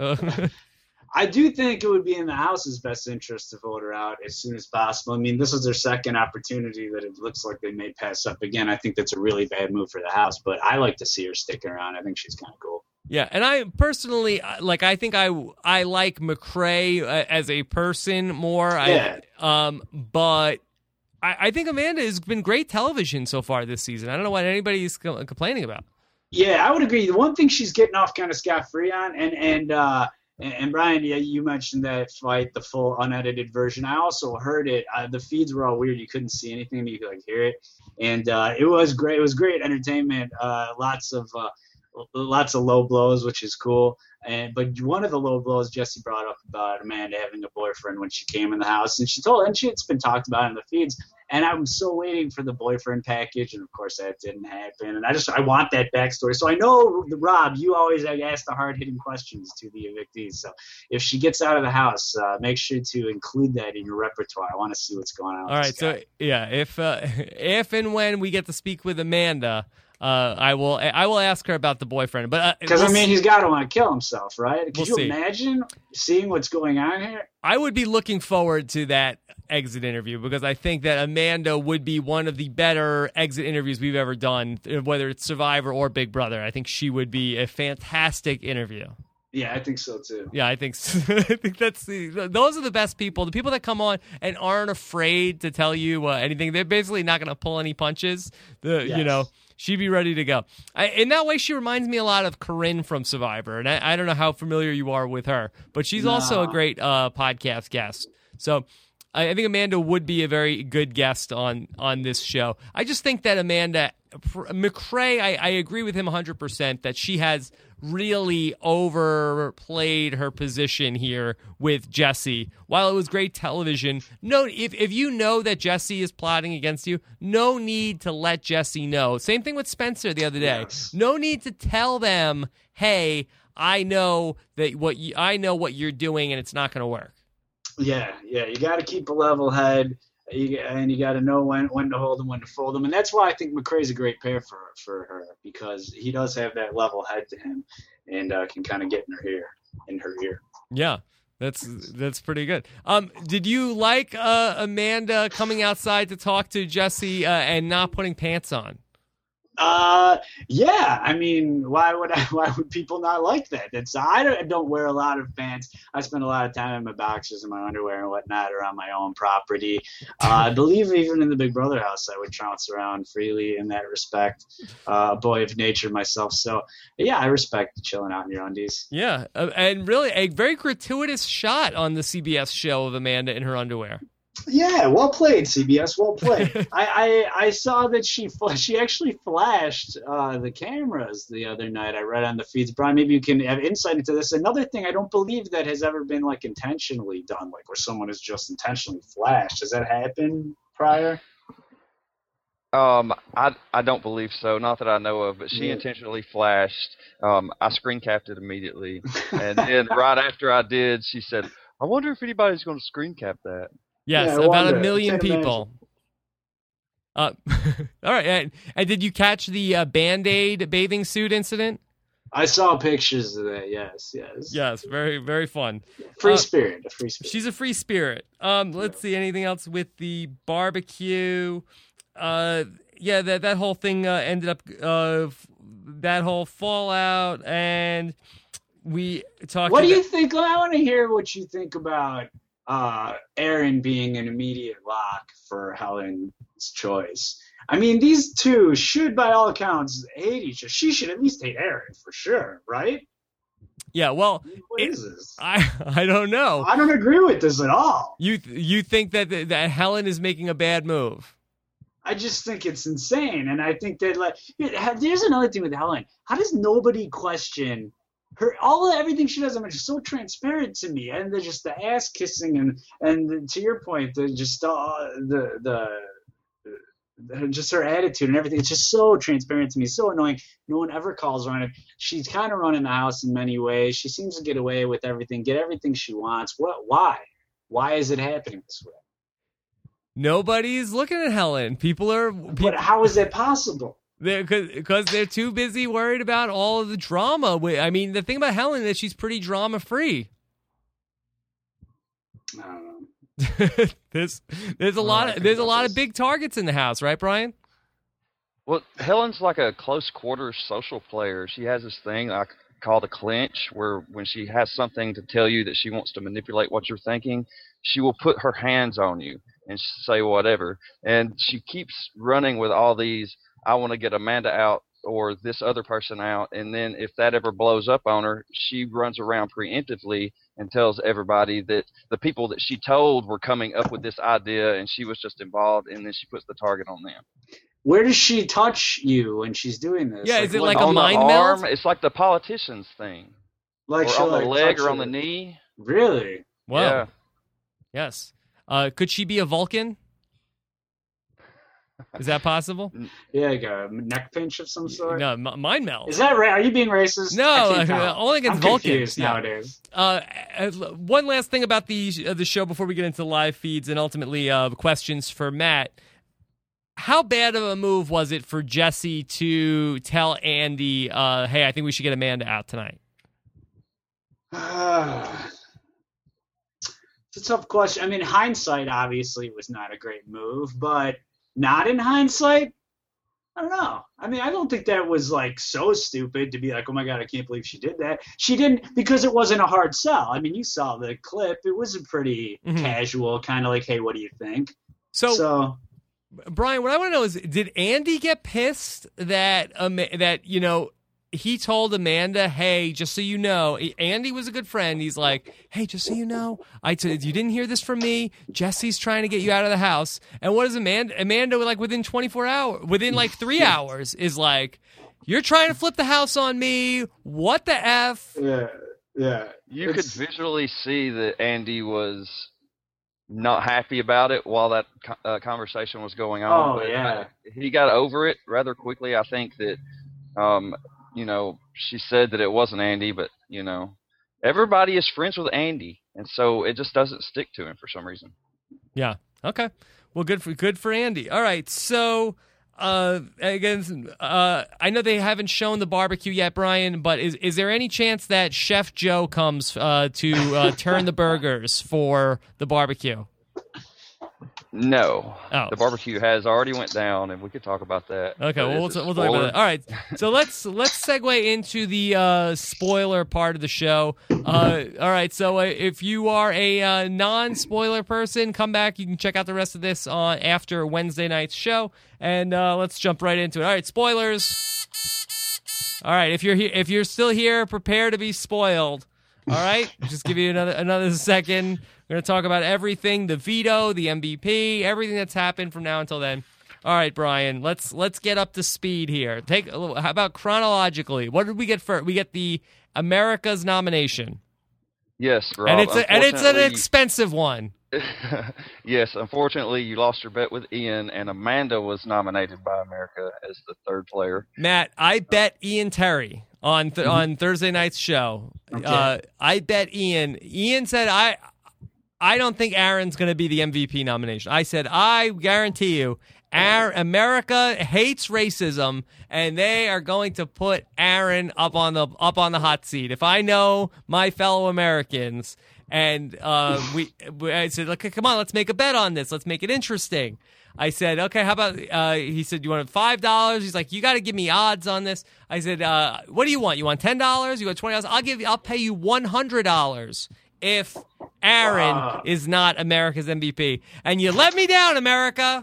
I do think it would be in the House's best interest to vote her out as soon as possible. I mean, this is their second opportunity that it looks like they may pass up again. I think that's a really bad move for the House, but I like to see her stick around. I think she's kind of cool. Yeah, and I personally like. I think I I like McCrae uh, as a person more. Yeah. I, um, but. I think Amanda has been great television so far this season. I don't know what anybody's complaining about. Yeah, I would agree. The one thing she's getting off kind of scot-free on, and and uh, and Brian, yeah, you mentioned that fight, the full unedited version. I also heard it. Uh, the feeds were all weird. You couldn't see anything, but you could like hear it, and uh, it was great. It was great entertainment. Uh, lots of uh, lots of low blows, which is cool. And but one of the low blows Jesse brought up about Amanda having a boyfriend when she came in the house, and she told, and she, it's been talked about in the feeds. And I'm so waiting for the boyfriend package, and of course that didn't happen. And I just I want that backstory. So I know, Rob, you always ask the hard hitting questions to the evictees. So if she gets out of the house, uh, make sure to include that in your repertoire. I want to see what's going on. All right, so yeah, if uh, if and when we get to speak with Amanda. uh, I will I will ask her about the boyfriend. But because uh, I mean, he's got to want to kill himself, right? Could We'll you see. imagine seeing what's going on here? I would be looking forward to that exit interview because I think that Amanda would be one of the better exit interviews we've ever done, whether it's Survivor or Big Brother. I think she would be a fantastic interview. Yeah, I think so too. Yeah, I think so. I think that's the those are the best people. The people that come on and aren't afraid to tell you uh, anything. They're basically not going to pull any punches. The Yes. you know. She'd be ready to go. I, in that way, she reminds me a lot of Corinne from Survivor, and I, I don't know how familiar you are with her, but she's No. also a great uh, podcast guest. So I, I think Amanda would be a very good guest on on this show. I just think that Amanda McCrae, I, I agree with him one hundred percent that she has really overplayed her position here with Jesse. While it was great television, no, if, if you know that Jesse is plotting against you, no need to let Jesse know. Same thing with Spencer the other day. Yes. No need to tell them, hey, I know that what you, I know what you're doing and it's not going to work. Yeah, yeah, you got to keep a level head, you, and you got to know when, when to hold them, when to fold them, and that's why I think McCrae's a great pair for for her because he does have that level head to him, and uh, can kind of get in her ear, in her ear. Yeah, that's that's pretty good. Um, did you like uh, Amanda coming outside to talk to Jesse uh, and not putting pants on? Uh, yeah. I mean, why would I? Why would people not like that? That's I don't, I don't wear a lot of pants. I spend a lot of time in my boxers and my underwear and whatnot around my own property. Uh, I believe even in the Big Brother house, I would trounce around freely in that respect. Uh, a boy of nature myself, so yeah, I respect chilling out in your undies. Yeah, uh, and really a very gratuitous shot on the C B S show of Amanda in her underwear. Yeah, well played, C B S. Well played. I, I I saw that she fl- she actually flashed uh, the cameras the other night. I read on the feeds. Brian, maybe you can have insight into this. Another thing I don't believe that has ever been like intentionally done, like where someone has just intentionally flashed. Has that happened prior? Um, I I don't believe so. Not that I know of. But she Yeah. intentionally flashed. Um, I screen capped it immediately, and then right after I did, she said, "I wonder if anybody's going to screen cap that." Yes, Yeah, I about wonder. a million Can't imagine. people. Uh, all right, and, and did you catch the uh, Band-Aid bathing suit incident? I saw pictures of that. Yes, yes. Yes, very very fun. Free Uh, spirit, a free spirit. She's a free spirit. Um, let's see anything else with the barbecue. Uh, yeah, that that whole thing uh, ended up uh, f- that whole fallout, and we talked. What do about- you think? I want to hear what you think about uh, Aaron being an immediate lock for Helen's choice. I mean, these two should, by all accounts, hate each other. She should at least hate Aaron for sure, right? Yeah, well, What It- is this? I I don't know. I don't agree with this at all. You you think that that Helen is making a bad move? I just think it's insane, and I think that like there's another thing with Helen. How does nobody question her? All of everything she does, I mean, is so transparent to me, and they're just the ass kissing, and and to your point, the just uh, the the. the just her attitude and everything. It's just so transparent to me, so annoying. No one ever calls her on it. She's kind of running the house in many ways. She seems to get away with everything, get everything she wants. What? Why? Why is it happening this way? Nobody's looking at Helen. People are But people, how is that possible? they're because they're too busy worried about all of the drama. Wi- I mean, the thing about Helen is she's pretty drama free. I don't know. there's there's a Oh, lot I of think there's a about lot this. of big targets in the house, right, Brian? Well, Helen's like a close quarters social player. She has this thing I call the clinch, where when she has something to tell you that she wants to manipulate what you're thinking, she will put her hands on you and say whatever. And she keeps running with all these, I want to get Amanda out or this other person out. And then if that ever blows up on her, she runs around preemptively and tells everybody that the people that she told were coming up with this idea and she was just involved, and then she puts the target on them. Where does she touch you when she's doing this? Yeah, is it what- like a on the mind arm, meld? it's like the politician's thing. like or she'll, on the like, leg touch or on the her- knee. Really? Wow. Yeah. Yes. Uh, could she be a Vulcan? Is that possible? Yeah, like a neck pinch of some sort. No, m- mind meld. Is that right? Are you being racist? No, I can't uh, tell. only against I'm Vulcans, confused yeah. nowadays. Uh, uh, one last thing about the uh, the show before we get into live feeds and ultimately uh, questions for Matt. how bad of a move was it for Jesse to tell Andy, uh, hey, I think we should get Amanda out tonight? Uh, it's a tough question. I mean, hindsight obviously was not a great move, but not in hindsight, I don't know. I mean, I don't think that was like so stupid to be like, oh my God, I can't believe she did that. She didn't, because it wasn't a hard sell. I mean, you saw the clip. It was a pretty Mhm. casual kind of like, hey, what do you think? So, So, Brian, what I want to know is, did Andy get pissed that um, that you know he told Amanda, hey, just so you know, Andy was a good friend. He's like, hey, just so you know, I t- you didn't hear this from me. Jesse's trying to get you out of the house. And what is Amanda? Amanda, like within twenty-four hours, within like three hours, is like, you're trying to flip the house on me. What the F? yeah, yeah. You It's- could visually see that Andy was not happy about it while that co- uh, conversation was going on. Oh, but yeah. uh, he got over it rather quickly. I think that, um, you know, she said that it wasn't Andy, but, you know, everybody is friends with Andy, and so it just doesn't stick to him for some reason. Yeah. Okay. Well, good for good for Andy. All right. So, uh, again, uh, I know they haven't shown the barbecue yet, Brian, but is is there any chance that Chef Joe comes uh, to uh, turn the burgers for the barbecue? No, Oh. the barbecue has already went down, and we could talk about that. Okay, but well, we'll, it's a we'll talk about spoiler. that. All right, so let's let's segue into the uh, spoiler part of the show. Uh, all right, so uh, if you are a uh, non-spoiler person, come back. You can check out the rest of this on after Wednesday night's show, and uh, let's jump right into it. All right, spoilers. All right, if you're here, if you're still here, prepare to be spoiled. All right, just give you another another second. We're going to talk about everything, the veto, the M V P, everything that's happened from now until then. All right, Brian, let's let's get up to speed here. Take a little, how about chronologically? What did we get first? We get the America's nomination. Yes, Rob. and it's a, and it's an unfortunately- expensive one. Yes, unfortunately, you lost your bet with Ian, and Amanda was nominated by America as the third player. Matt, I bet Ian Terry on th- on Thursday night's show. Okay. Uh, I bet Ian. Ian said I I don't think Aaron's going to be the M V P nomination. I said I guarantee you, Aaron, America hates racism, and they are going to put Aaron up on the up on the hot seat. If I know my fellow Americans. And uh, we, we, I said, okay, come on, let's make a bet on this. Let's make it interesting. I said, okay, how about, uh, he said, you want five dollars? He's like, you got to give me odds on this. I said, uh, what do you want? You want ten dollars? You want twenty dollars? I'll give you, I'll pay you one hundred dollars if Aaron Wow. is not America's M V P. And you let me down, America.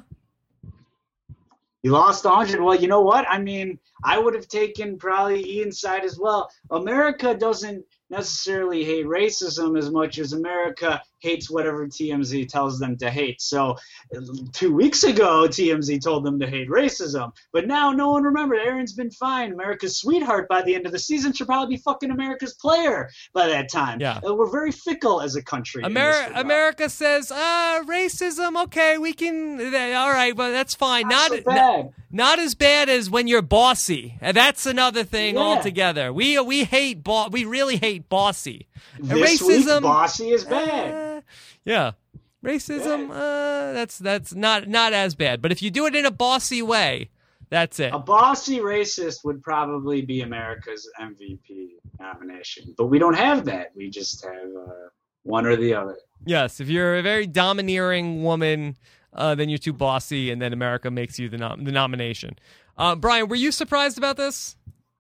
You lost one hundred. Well, you know what? I mean, I would have taken probably Ian's side as well. America doesn't necessarily hate racism as much as America hates whatever T M Z tells them to hate. So two weeks ago, T M Z told them to hate racism. But now no one remembered. Aaron's been fine. America's sweetheart by the end of the season should probably be fucking America's player by that time. Yeah. Uh, we're very fickle as a country. in this Ameri- regard. America says, uh, racism, okay, we can, all right, but that's fine. Not Not, so bad. Not as bad as when you're bossy. And that's another thing Yeah. altogether. We we hate bo- we really hate bossy. And This racism, week, bossy is bad. uh, yeah, racism. Uh, that's that's not not as bad. But if you do it in a bossy way, that's it. A bossy racist would probably be America's M V P nomination, but we don't have that. We just have uh, one or the other. Yes, if you're a very domineering woman, uh, then you're too bossy, and then America makes you the nom- the nomination. Uh, Brian, were you surprised about this?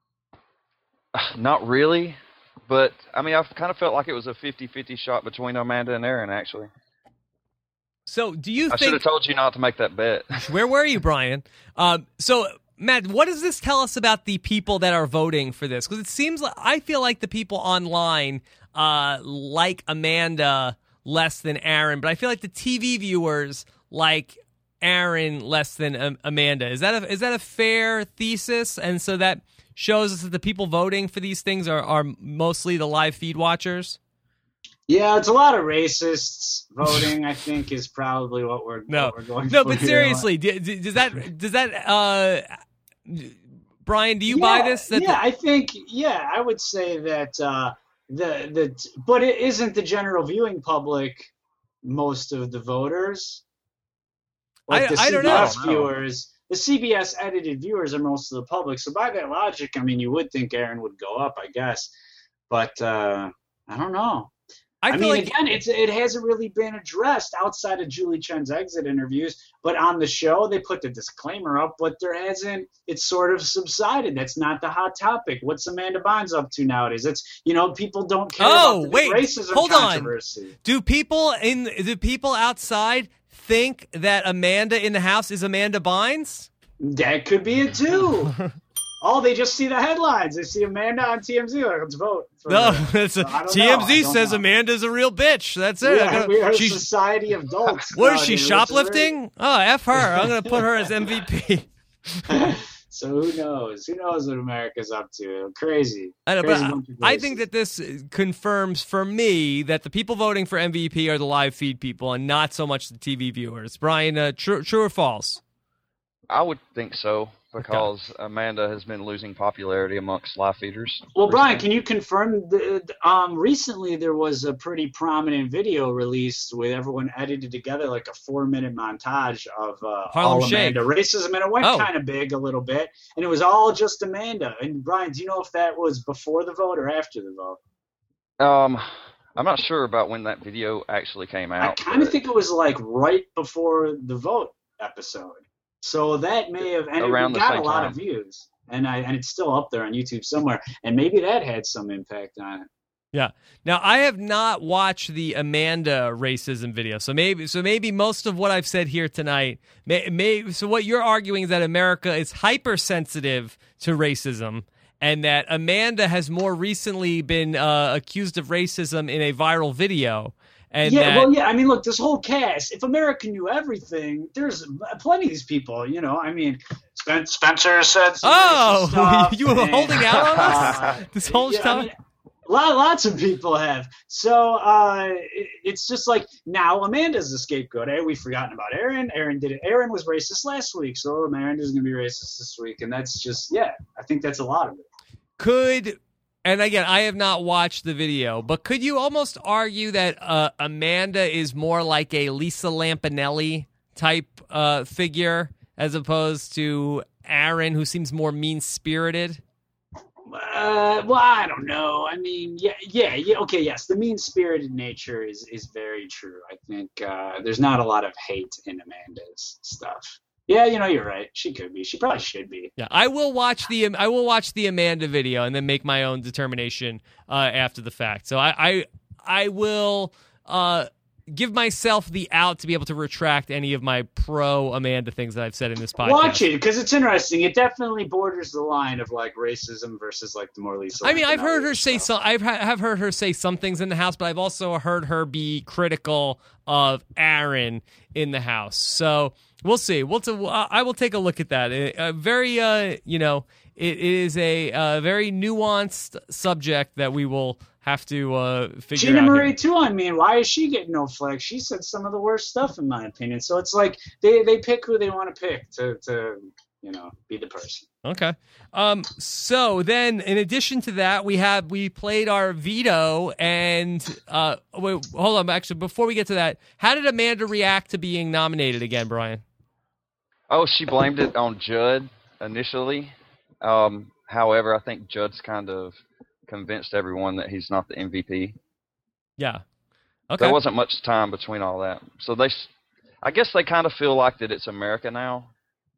Not really, but I mean, I kind of felt like it was a fifty-fifty shot between Amanda and Aaron, actually. So, do you I should think? have told you not to make that bet. Where were you, Brian? Um, so, Matt, what does this tell us about the people that are voting for this? Because it seems like I feel like the people online uh, like Amanda less than Aaron, but I feel like the T V viewers like Aaron less than um, Amanda. Is that a, is that a fair thesis? And so that shows us that the people voting for these things are, are mostly the live feed watchers. Yeah, it's a lot of racists voting. I think is probably what we're No, what we're going no, for but here. seriously, do- do- does that does that uh, Brian? Do you buy Yeah, this? That yeah, I think yeah, I would say that uh, the the but it isn't the general viewing public most of the voters. Like I- the I don't C B S know. viewers, the C B S edited viewers are most of the public. So by that logic, I mean, you would think Aaron would go up, I guess. But uh, I don't know. I, I, feel mean, like again, it's it hasn't really been addressed outside of Julie Chen's exit interviews. But on the show, they put the disclaimer up, but there hasn't. It's sort of subsided. That's not the hot topic. What's Amanda Bynes up to nowadays? It's you know people don't care Oh, about the wait, racism hold on. controversy. do people in do people outside think that Amanda in the house is Amanda Bynes? That could be it too. Oh, they just see the headlines. They see Amanda on T M Z. Like, let's vote. For No, her. it's a, I don't T M Z know. I don't says know. Amanda's a real bitch. That's it. I Yeah, gotta- we are a she's- society of adults. what is she, nowadays, which shoplifting? Oh, F her. I'm going to put her as M V P. very- So who knows? Who knows what America's up to? Crazy. I, know, Crazy but bunch of I, I racists. think that this confirms for me that the people voting for M V P are the live feed people and not so much the T V viewers. Brian, uh, true, true or false? I would think so because Amanda has been losing popularity amongst live feeders. Well, Brian, recently. can you confirm? The, um, recently there was a pretty prominent video released with everyone edited together like a four-minute montage of uh, Harlem all Shake. Amanda racism, and it went Oh. kind of big a little bit, and it was all just Amanda. And Brian, do you know if that was before the vote or after the vote? Um, I'm not sure about when that video actually came I out. kind of but think it was like right before the vote episode. So that may have and Around it the got same a lot time. of views, and I and it's still up there on YouTube somewhere, and maybe that had some impact on it. Yeah. Now I have not watched the Amanda racism video, so maybe so maybe most of what I've said here tonight, may, may so what you're arguing is that America is hypersensitive to racism, and that Amanda has more recently been uh, accused of racism in a viral video. And yeah, that, well, yeah. I mean, look, this whole cast. If America knew everything, there's plenty of these people. You know, I mean, Spen- Spencer said. Some Oh, racist stuff, you were and, holding out on us uh, this whole yeah, I time. mean, lot, lots of people have. So uh, it, it's just like now Amanda's the scapegoat. Hey, we've forgotten about Aaron. Aaron did it. Aaron was racist last week, so Amanda's going to be racist this week, and that's just yeah. I think that's a lot of it. Could, and again, I have not watched the video, but could you almost argue that uh, Amanda is more like a Lisa Lampanelli type uh, figure as opposed to Aaron, who seems more mean spirited? Uh, well, I don't know. I mean, yeah, yeah, yeah. Okay, yes, the mean-spirited nature is is very true. I think uh, there's not a lot of hate in Amanda's stuff. Yeah, you know, you're right. She could be. She probably should be. Yeah, I will watch the I will watch the Amanda video and then make my own determination uh, after the fact. So I I, I will uh, give myself the out to be able to retract any of my pro Amanda things that I've said in this podcast. Watch it because it's interesting. It definitely borders the line of like racism versus like the more Lisa. I mean, I've heard her Lampanelli say stuff. some. I've ha- have heard her say some things in the house, but I've also heard her be critical of Aaron in the house. So we'll see. We'll t- I will take a look at that. A, a very, uh, you know, it is a, uh very nuanced subject that we will have to uh, figure Gina out. Marie here. too. I mean, why is she getting no flack? She said some of the worst stuff, in my opinion. So it's like they they pick who they want to pick to to you know be the person. Okay. Um. So then, in addition to that, we have we played our veto, and uh, wait, hold on. Actually, before we get to that, how did Amanda react to being nominated again, Brian? Oh, she blamed it on Judd initially. Um, however, I think Judd's kind of convinced everyone that he's not the M V P. Yeah. Okay. There wasn't much time between all that. So they, s- I guess they kind of feel like that it's America now.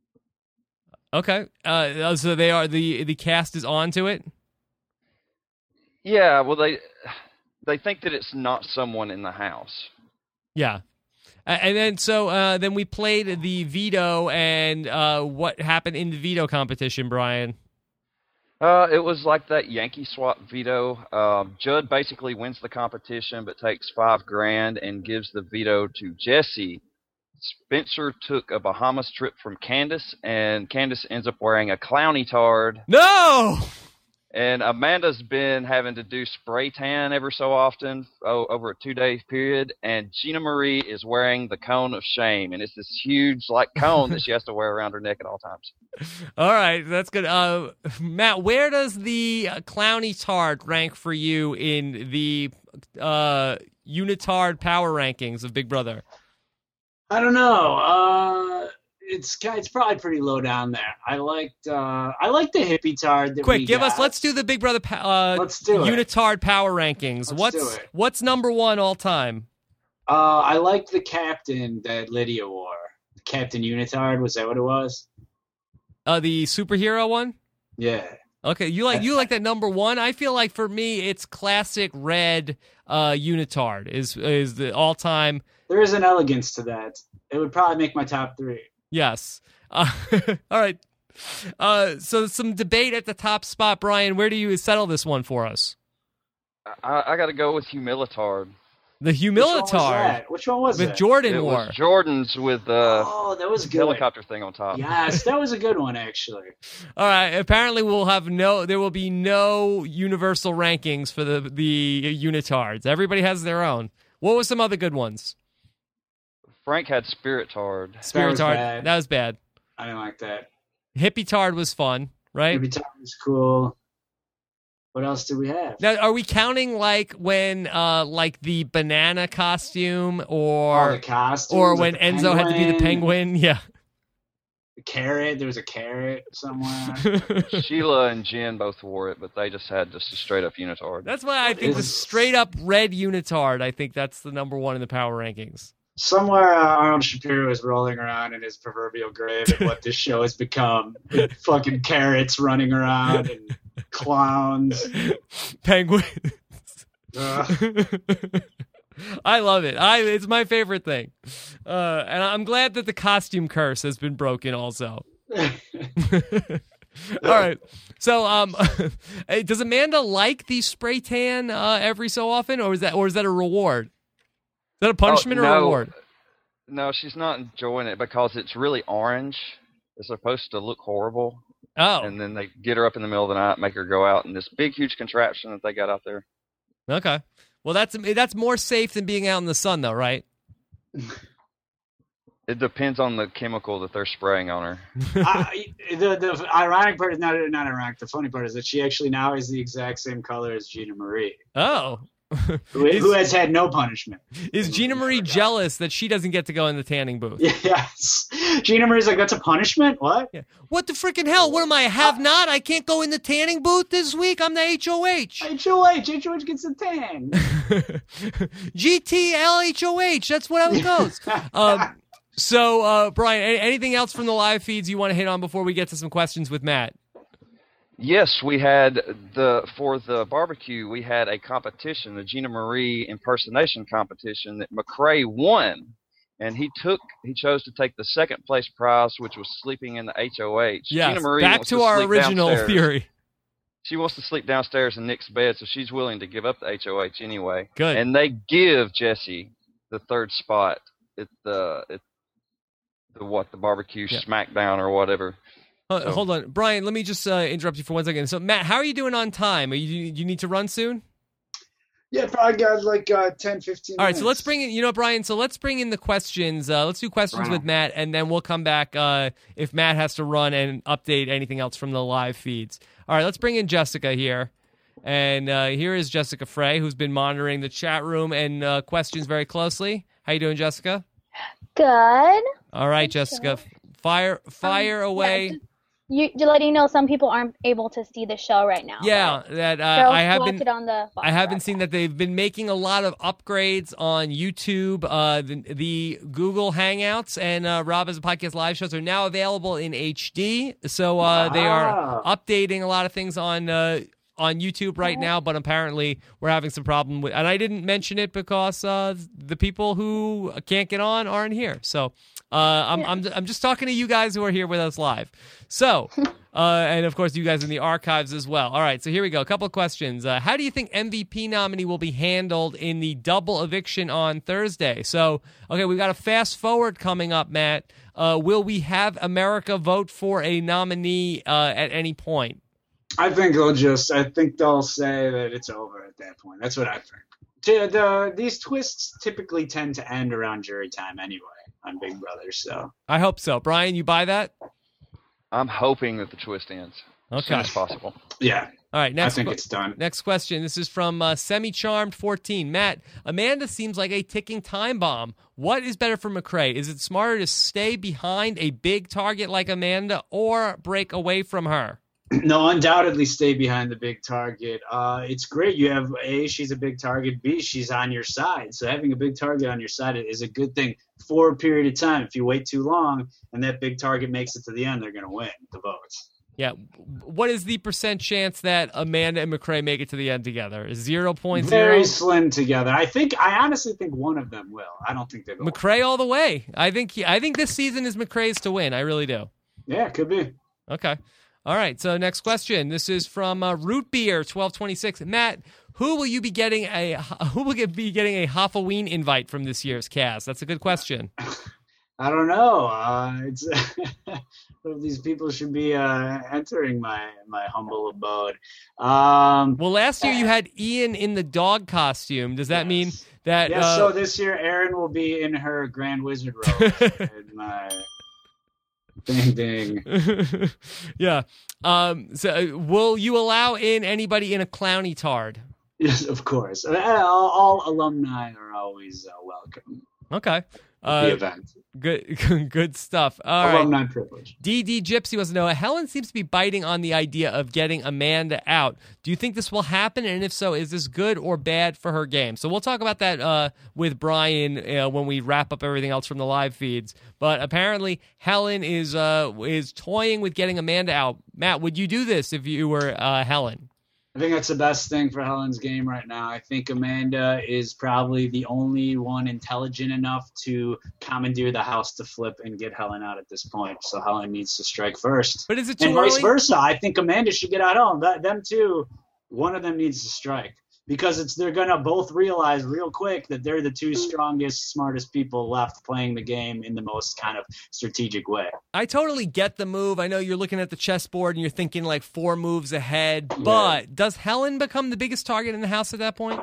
Okay. Uh. So they are the the cast is on to it. Yeah, well, they they think that it's not someone in the house. Yeah. A- And then so uh, then we played the veto, and uh, what happened in the veto competition, Brian? Uh, it was like that Yankee swap veto. Um, Judd basically wins the competition, but takes five grand and gives the veto to Jesse. Spencer took a Bahamas trip from Candace, and Candace ends up wearing a clowny tard. No. And Amanda's been having to do spray tan ever so often oh, over a two-day period. And Gina Marie is wearing the cone of shame. And it's this huge, like, cone that she has to wear around her neck at all times. All right, that's good. Uh, Matt, where does the uh, clowny tard rank for you in the uh, unitard power rankings of Big Brother? I don't know. Uh, it's ki- it's probably pretty low down there. I liked uh, I liked the hippie tard that Quick, we give got. us. Let's do the Big Brother uh, Let's do it. Unitard power rankings. Let's what's do it. what's number one all time? Uh, I liked the captain that Lydia wore. Captain Unitard, was that what it was? Uh, the superhero one. Yeah. Okay, you like you like that number one. I feel like for me, it's classic red uh, Unitard is is the all time. There is an elegance to that. It would probably make my top three. Yes. Uh, all right. Uh, so some debate at the top spot, Brian. Where do you settle this one for us? I, I got to go with Humilitard. The Which one was Humilitard that? Which one was with that? Jordan It wore. was Jordan's with the Oh, that was good. helicopter thing on top. Yes, that was a good one, actually. All right. Apparently, we'll have no. There will be no universal rankings for the the Unitards. Everybody has their own. What were some other good ones? Frank had Spirit Tard. Spirit was Tard. bad. That was bad. I didn't like that. Hippie Tard was fun, right? Every time was cool. What else do we have? Now, are we counting like when, uh, like the banana costume, Oh, or the costumes, or like when the Enzo had to be the penguin? Yeah. The carrot. There was a carrot somewhere. Sheila and Jen both wore it, but they just had just a straight up Unitard. That's why I think the is- straight up red Unitard. I think that's the number one in the power rankings. Somewhere uh, Arnold Shapiro is rolling around in his proverbial grave at what this show has become. With fucking carrots running around and clowns. Penguin. Ugh. I love it. I it's my favorite thing, uh, and I'm glad that the costume curse has been broken. Also, all right. So, um, hey, does Amanda like the spray tan uh, every so often, or is that or is that a reward? Is that a punishment Oh, or a no. reward? No, she's not enjoying it because it's really orange. It's supposed to look horrible. Oh, And then they get her up in the middle of the night, make her go out in this big, huge contraption that they got out there. okay. Well, that's that's more safe than being out in the sun, though, right? It depends on the chemical that they're spraying on her. I, the the ironic part is not not ironic. The funny part is that she actually now is the exact same color as Gina Marie, Oh, who, Is- who has had no punishment. is Gina Marie jealous that she doesn't get to go in the tanning booth? Yes, Gina Marie's like, that's a punishment. What? Yeah. What the freaking hell? What am I, a have not? I can't go in the tanning booth this week? I'm the H O H. H O H, H O H gets a tan. G T L H O H. That's what it goes. Um, so, uh, Brian, any, anything else from the live feeds you want to hit on before we get to some questions with Matt? Yes, we had the for the barbecue. We had a competition, the Gina Marie impersonation competition that McCrae won, and he took he chose to take the second place prize, which was sleeping in the H O H. Yes, Gina Marie back wants to our sleep original downstairs. theory. She wants to sleep downstairs in Nick's bed, so she's willing to give up the H O H anyway. Good. And they give Jesse the third spot at the at the what the barbecue Yeah. smackdown or whatever. Uh, So- hold on, Brian. Let me just uh, interrupt you for one second. So, Matt, how are you doing on time? Are you you need to run soon? Yeah, probably got like uh, ten, fifteen All right, minutes. so let's bring in, you know, Brian, so let's bring in the questions. Uh, let's do questions Right. with Matt, and then we'll come back uh, if Matt has to run and update anything else from the live feeds. All right, let's bring in Jessica here. And uh, here is Jessica Frey, who's been monitoring the chat room and uh, questions very closely. How you doing, Jessica? Good. All right, Jessica, fire fire Um, away. yeah, you, you letting you know some people aren't able to see the show right now. Yeah, but that uh, they'll I have watch been. it on the I haven't seen that they've been making a lot of upgrades on YouTube. Uh, the, the Google Hangouts and uh, Rob as a Podcast live shows are now available in H D. So uh, they are Wow. updating a lot of things on uh, on YouTube right now. But apparently we're having some problem with, and I didn't mention it because uh, the people who can't get on aren't here. So uh, I'm I'm I'm just talking to you guys who are here with us live. So. Uh, and of course, you guys in the archives as well. All right, so here we go. A couple of questions. Uh, how do you think M V P nominee will be handled in the double eviction on Thursday? So, okay, we've got a fast forward coming up, Matt. Uh, will we have America vote for a nominee uh, at any point? I think they'll just. I think they'll say that it's over at that point. That's what I think. To the these twists typically tend to end around jury time anyway on Big Brother. So I hope so. Brian, you buy that? I'm hoping that the twist ends as soon Okay. as possible. yeah, All right, next I think que- it's done. Next question. This is from uh, Semi-Charmed fourteen. Matt, Amanda seems like a ticking time bomb. What is better for McCrae? Is it smarter to stay behind a big target like Amanda or break away from her? No, undoubtedly stay behind the big target. Uh, it's great. You have A, she's a big target. B, she's on your side. So having a big target on your side is a good thing for a period of time. If you wait too long and that big target makes it to the end, they're going to win the votes. Yeah. What is the percent chance that Amanda and McCrae make it to the end together? Is zero point zero? Very slim together. I think. I honestly think one of them will. I don't think they will. McCrae all the way. I think. He, I think this season is McCrae's to win. I really do. Yeah, it could be. Okay. All right. So next question. This is from uh, Root Beer twelve twenty-six. Matt, who will you be getting a who will be getting a Halloween invite from this year's cast? That's a good question. I don't know. Uh, it's these people should be uh, entering my my humble abode. Um, well, last year you had Ian in the dog costume. Does that yes. mean that? Yes. Uh, so this year, Erin will be in her Grand Wizard robe. in my ding ding. Yeah. Um. So, uh, will you allow in anybody in a clowny tard? Yes, of course. Uh, all, all alumni are always uh, welcome. Okay. Uh, the uh, event. Good, good stuff. All Alumni right. privilege. D D Gypsy wants to know, Helen seems to be biting on the idea of getting Amanda out. Do you think this will happen? And if so, is this good or bad for her game? So we'll talk about that uh, with Brian uh, when we wrap up everything else from the live feeds. But apparently, Helen is uh, is toying with getting Amanda out. Matt, would you do this if you were uh, Helen? I think that's the best thing for Helen's game right now. I think Amanda is probably the only one intelligent enough to commandeer the house to flip and get Helen out at this point. So Helen needs to strike first. But is it too and early? vice versa. I think Amanda should get out home. That, them two, one of them needs to strike. Because it's they're going to both realize real quick that they're the two strongest, smartest people left playing the game in the most kind of strategic way. I totally get the move. I know you're looking at the chessboard and you're thinking like four moves ahead. But yeah. Does Helen become the biggest target in the house at that point?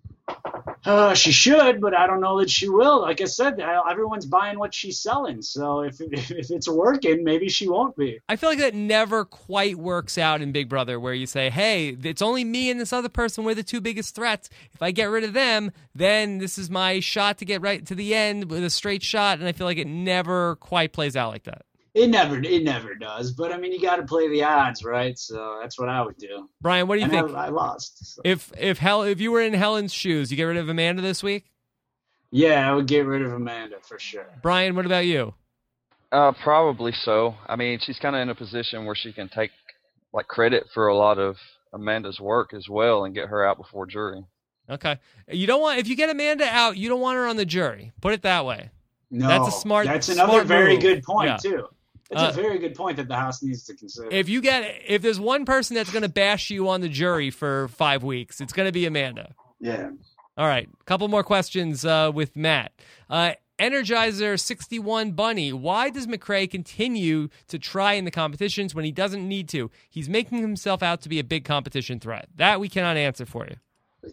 Uh, she should, but I don't know that she will. Like I said, everyone's buying what she's selling. So if if it's working, maybe she won't be. I feel like that never quite works out in Big Brother, where you say, hey, it's only me and this other person. We're the two biggest threats. If I get rid of them, then this is my shot to get right to the end with a straight shot. And I feel like it never quite plays out like that. It never, it never does. But I mean, you got to play the odds, right? So that's what I would do. Brian, what do you and think? I, I lost. So. If if Hel- if you were in Helen's shoes, you get rid of Amanda this week? Yeah, I would get rid of Amanda for sure. Brian, what about you? Uh, probably so. I mean, she's kind of in a position where she can take like credit for a lot of Amanda's work as well and get her out before jury. Okay, you don't want if you get Amanda out, you don't want her on the jury. Put it that way. No, that's a smart. That's another smart very move. good point yeah. too. It's Uh, a very good point that the House needs to consider. If you get, if there's one person that's going to bash you on the jury for five weeks, it's going to be Amanda. Yeah. All right, a couple more questions uh, with Matt. Uh, Energizer sixty-one Bunny, why does McCrae continue to try in the competitions when he doesn't need to? He's making himself out to be a big competition threat. That we cannot answer for you.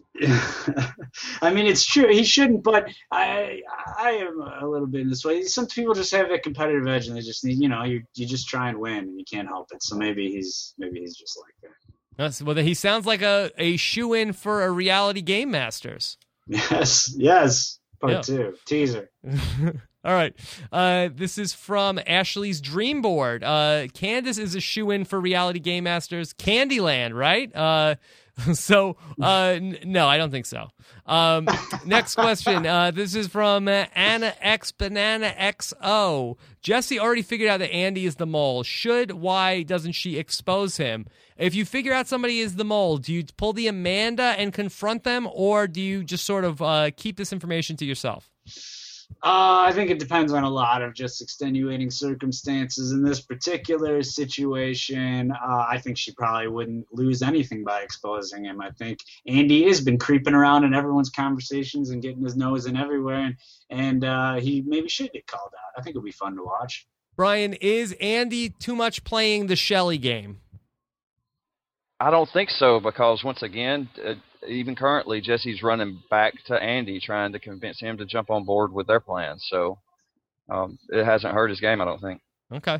I mean, it's true. He shouldn't, but I I am a little bit in this way. Some people just have that competitive edge, and they just need, you know, you you just try and win, and you can't help it. So maybe he's maybe he's just like that. That's, well, he sounds like a, a shoe-in for a reality game masters. Yes, yes. Part Yeah. two. Teaser. All right. Uh, this is from Ashley's Dream Board. Uh, Candace is a shoe-in for reality game masters. Candyland, right? Uh, so, uh, n- no, I don't think so. Um, next question. Uh, this is from uh, Anna X Banana X O. Jesse already figured out that Andy is the mole. Should, why doesn't she expose him? If you figure out somebody is the mole, do you pull the Amanda and confront them, or do you just sort of uh, keep this information to yourself? Uh, I think it depends on a lot of just extenuating circumstances. In this particular situation, uh, I think she probably wouldn't lose anything by exposing him. I think Andy has been creeping around in everyone's conversations and getting his nose in everywhere, and, and uh, he maybe should get called out. I think it'll be fun to watch. Brian, is Andy too much playing the Shelly game? I don't think so, because once again, uh, even currently, Jesse's running back to Andy, trying to convince him to jump on board with their plans. So um, it hasn't hurt his game, I don't think. Okay.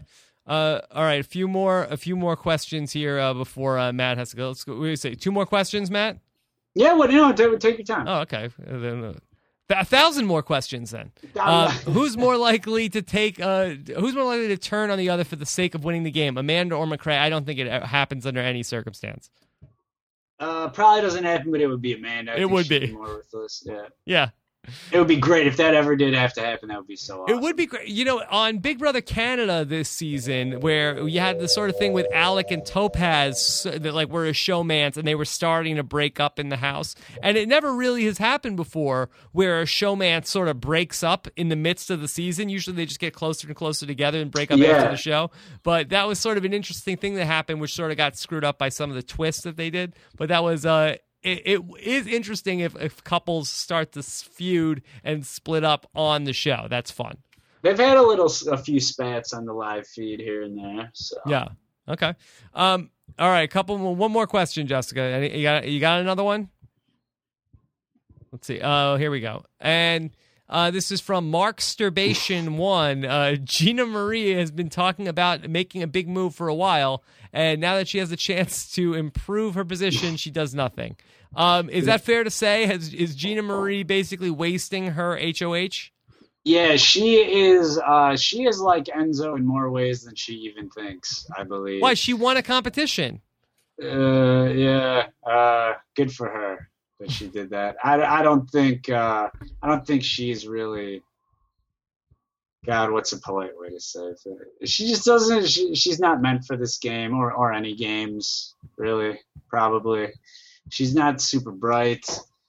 Uh, all right, a few more, a few more questions here uh, before uh, Matt has to go. Let's go. What do you say? Two more questions, Matt? Yeah, well, you know, take, take your time. Oh, okay. Uh, then, uh, A thousand more questions then. Uh, who's more likely to take? Uh, who's more likely to turn on the other for the sake of winning the game, Amanda or McCrae? I don't think it happens under any circumstance. Uh, probably doesn't happen, but it would be Amanda. I it think would she'd be. be more ruthless. Yeah. Yeah. It would be great if that ever did have to happen. That would be so awesome. It would be great. You know, on Big Brother Canada this season, where you had the sort of thing with Alec and Topaz that like were a showmance, and they were starting to break up in the house, and it never really has happened before, where a showmance sort of breaks up in the midst of the season. Usually, they just get closer and closer together and break up Yeah. after the show. But that was sort of an interesting thing that happened, which sort of got screwed up by some of the twists that they did. But that was uh. It, it is interesting if, if couples start to feud and split up on the show. That's fun. They've had a little, a few spats on the live feed here and there. So Yeah. Okay. Um. All right. A couple more. One more question, Jessica. Any- You got you got another one? Let's see. Oh, here we go. And uh, this is from Mark Sturbation one. Uh, Gina Marie has been talking about making a big move for a while, and now that she has a chance to improve her position, she does nothing. Um, is that fair to say? Has, is Gina Marie basically wasting her H O H? Yeah, she is. Uh, she is like Enzo in more ways than she even thinks, I believe. Why? She won a competition. Uh, yeah. Uh, good for her that she did that. I, I don't think. Uh, I don't think she's really. God, what's a polite way to say it? She just doesn't. She, she's not meant for this game or or any games really. Probably, she's not super bright.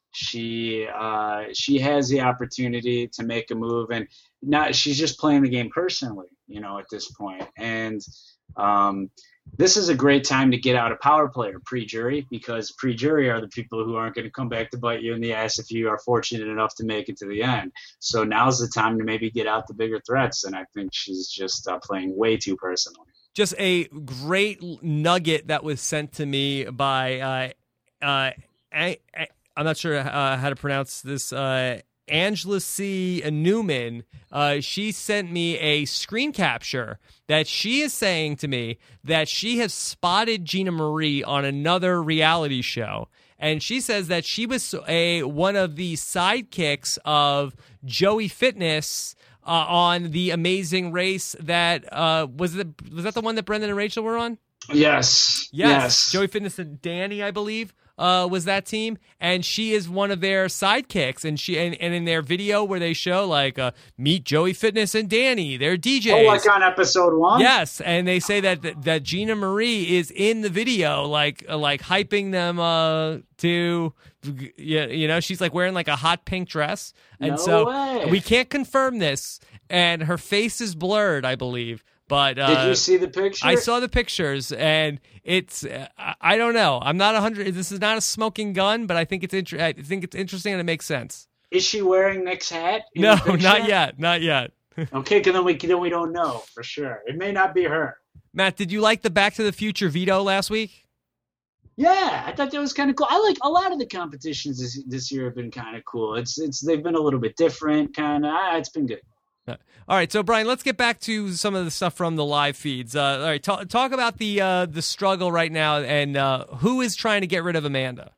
She uh, she has the opportunity to make a move, and not she's just playing the game personally, you know, at this point. And um, this is a great time to get out a power player pre-jury, because pre-jury are the people who aren't going to come back to bite you in the ass if you are fortunate enough to make it to the end. So now's the time to maybe get out the bigger threats, and I think she's just uh, playing way too personally. Just a great nugget that was sent to me by uh, uh, I, I, I'm not sure uh, how to pronounce this. Uh, Angela C. Newman. Uh, she sent me a screen capture that she is saying to me that she has spotted Gina Marie on another reality show, and she says that she was a one of the sidekicks of Joey Fitness uh, on The Amazing Race. That uh, was the was that the one that Brendan and Rachel were on? Yes. Yes. Yes. Joey Fitness and Danny, I believe, uh, was that team, and she is one of their sidekicks. And she and, and in their video where they show like uh, meet Joey Fitness and Danny, they're D Js. Oh, like on episode one. Yes, and they say that that, that Gina Marie is in the video, like uh, like hyping them uh, to. Yeah, you know, she's like wearing like a hot pink dress, and No so way. we can't confirm this. And her face is blurred, I believe. But uh, Did you see the picture? I saw the pictures, and it's uh, I don't know. I'm not a hundred. This is not a smoking gun, but I think it's inter- I think it's interesting and it makes sense. Is she wearing Nick's hat? in No, the picture? not yet, not yet. Okay, because then we then we don't know for sure. It may not be her. Matt, did you like the Back to the Future veto last week? Yeah, I thought that was kind of cool. I like a lot of the competitions this this year have been kind of cool. It's it's they've been a little bit different, kind of. Ah, it's been good. All right, so Brian, let's get back to some of the stuff from the live feeds. Uh, all right, talk, talk about the uh, the struggle right now, and uh, who is trying to get rid of Amanda.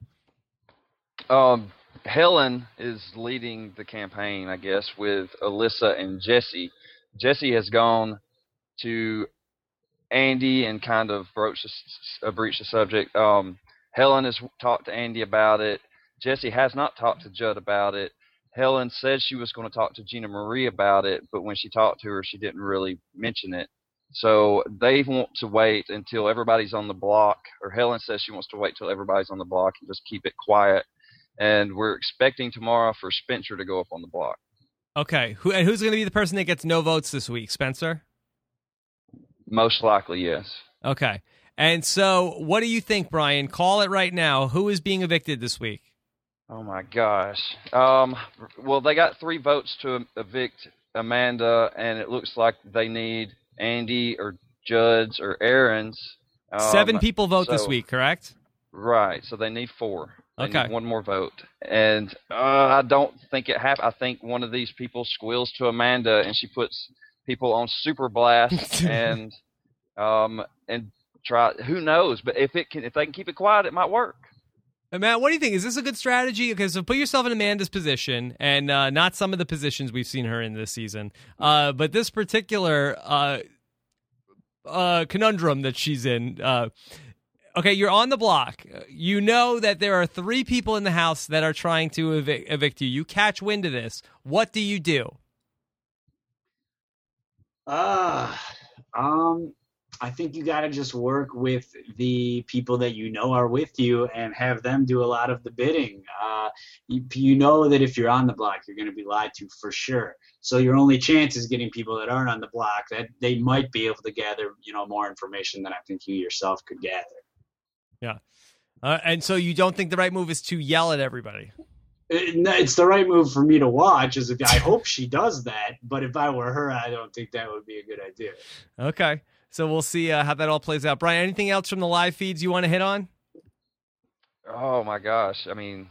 Um, Helen is leading the campaign, I guess, with Alyssa and Jesse. Jesse has gone to Andy and kind of broached the, uh, breached the subject. Um, Helen has talked to Andy about it. Jesse has not talked to Judd about it. Helen said she was going to talk to Gina Marie about it, but when she talked to her, she didn't really mention it. So they want to wait until everybody's on the block, or Helen says she wants to wait till everybody's on the block and just keep it quiet. And we're expecting tomorrow for Spencer to go up on the block. Okay, who and who's going to be the person that gets no votes this week? Spencer? Most likely, yes. Okay. And so what do you think, Brian? Call it right now. Who is being evicted this week? Oh, my gosh. Um, well, they got three votes to evict Amanda, and it looks like they need Andy or Judd's or Aaron's. Um, Seven people vote so, this week, correct? Right, so they need four. They Okay. need one more vote. And uh, I don't think it happened. I think one of these people squeals to Amanda, and she puts people on super blast, and um, and try. Who knows? But if it can, if they can keep it quiet, it might work. And Matt, what do you think? Is this a good strategy? Okay, so put yourself in Amanda's position, and uh, not some of the positions we've seen her in this season, uh, but this particular uh, uh, conundrum that she's in. Uh, okay, you're on the block. You know that there are three people in the house that are trying to evict, evict you. You catch wind of this. What do you do? Uh, um, I think you got to just work with the people that you know are with you and have them do a lot of the bidding. Uh, you, you know that if you're on the block, you're going to be lied to for sure. So your only chance is getting people that aren't on the block that they might be able to gather, you know, more information than I think you yourself could gather. Yeah. Uh, and so you don't think the right move is to yell at everybody? It, it's the right move for me to watch. As a guy, I hope she does that. But if I were her, I don't think that would be a good idea. Okay. So we'll see uh, how that all plays out. Brian, anything else from the live feeds you want to hit on? Oh my gosh! I mean,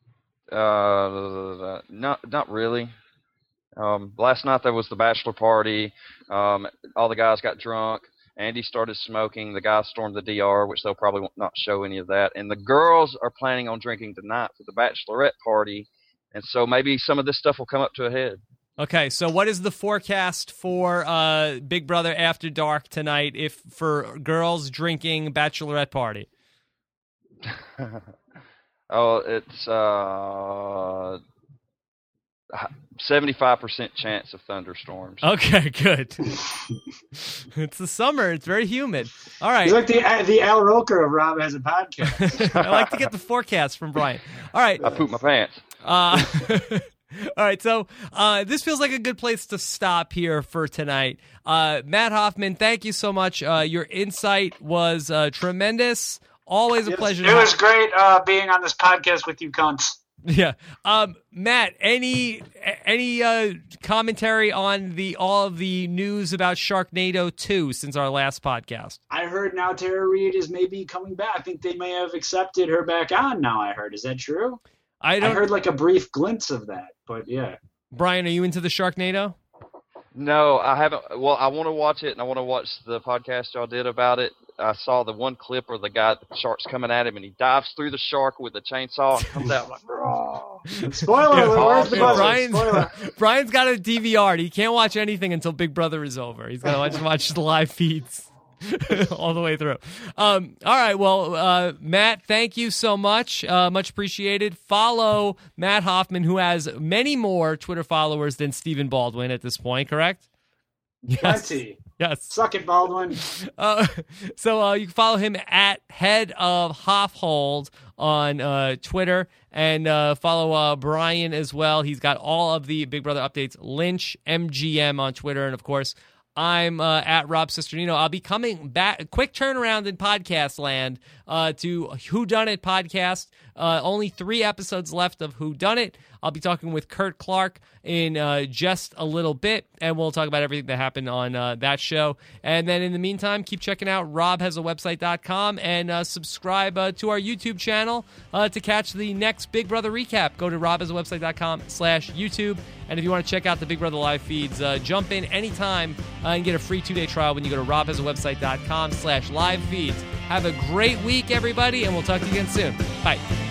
uh, not not really. Um, last night there was the bachelor party. Um, all the guys got drunk. Andy started smoking. The guys stormed the D R, which they'll probably not show any of that. And the girls are planning on drinking tonight for the bachelorette party, and so maybe some of this stuff will come up to a head. Okay, so what is the forecast for uh, Big Brother After Dark tonight if for girls drinking bachelorette party? Oh, it's uh seventy-five percent chance of thunderstorms. Okay, good. It's the summer. It's very humid. All right. You're like the, the Al Roker of Rob Has a Podcast. I like to get the forecast from Brian. All right. I pooped my pants. Uh, all right, so uh, this feels like a good place to stop here for tonight. Uh, Matt Hoffman, thank you so much. Uh, your insight was uh, tremendous. Always a pleasure. It was great uh, being on this podcast with you cunts. Yeah, um, Matt. Any any uh, commentary on the all of the news about Sharknado two since our last podcast? I heard now Tara Reid is maybe coming back. I think they may have accepted her back on now. I heard. Is that true? I don't. I heard like a brief glimpse of that, but yeah. Brian, are you into the Sharknado? No, I haven't. Well, I want to watch it, and I want to watch the podcast y'all did about it. I saw the one clip where the guy, the shark's coming at him, and he dives through the shark with a chainsaw and comes out like, oh. Spoiler Yeah, alert, where's the yeah, buzzer? Brian's, Spoiler. Brian's got a D V R. He can't watch anything until Big Brother is over. He's got to watch, watch the live feeds all the way through. Um, all right, well, uh, Matt, thank you so much. Uh, much appreciated. Follow Matt Hoffman, who has many more Twitter followers than Stephen Baldwin at this point, correct? Yes. Plenty. Yes. Suck it, Baldwin. Uh, so uh, you can follow him at Head of Hofhold on uh, Twitter, and uh, follow uh, Brian as well. He's got all of the Big Brother updates. Lynch M G M on Twitter, and of course, I'm uh, at Rob Cisternino. I'll be coming back, quick turnaround in podcast land uh, to Whodunit podcast. Uh, only three episodes left of Whodunit. I'll be talking with Kurt Clark in uh, just a little bit, and we'll talk about everything that happened on uh, that show. And then in the meantime, keep checking out rob has a website dot com and uh, subscribe uh, to our YouTube channel uh, to catch the next Big Brother recap. Go to rob has a website dot com slash YouTube. And if you want to check out the Big Brother live feeds, uh, jump in anytime uh, and get a free two-day trial when you go to rob has a website dot com slash live feeds. Have a great week, everybody, and we'll talk to you again soon. Bye.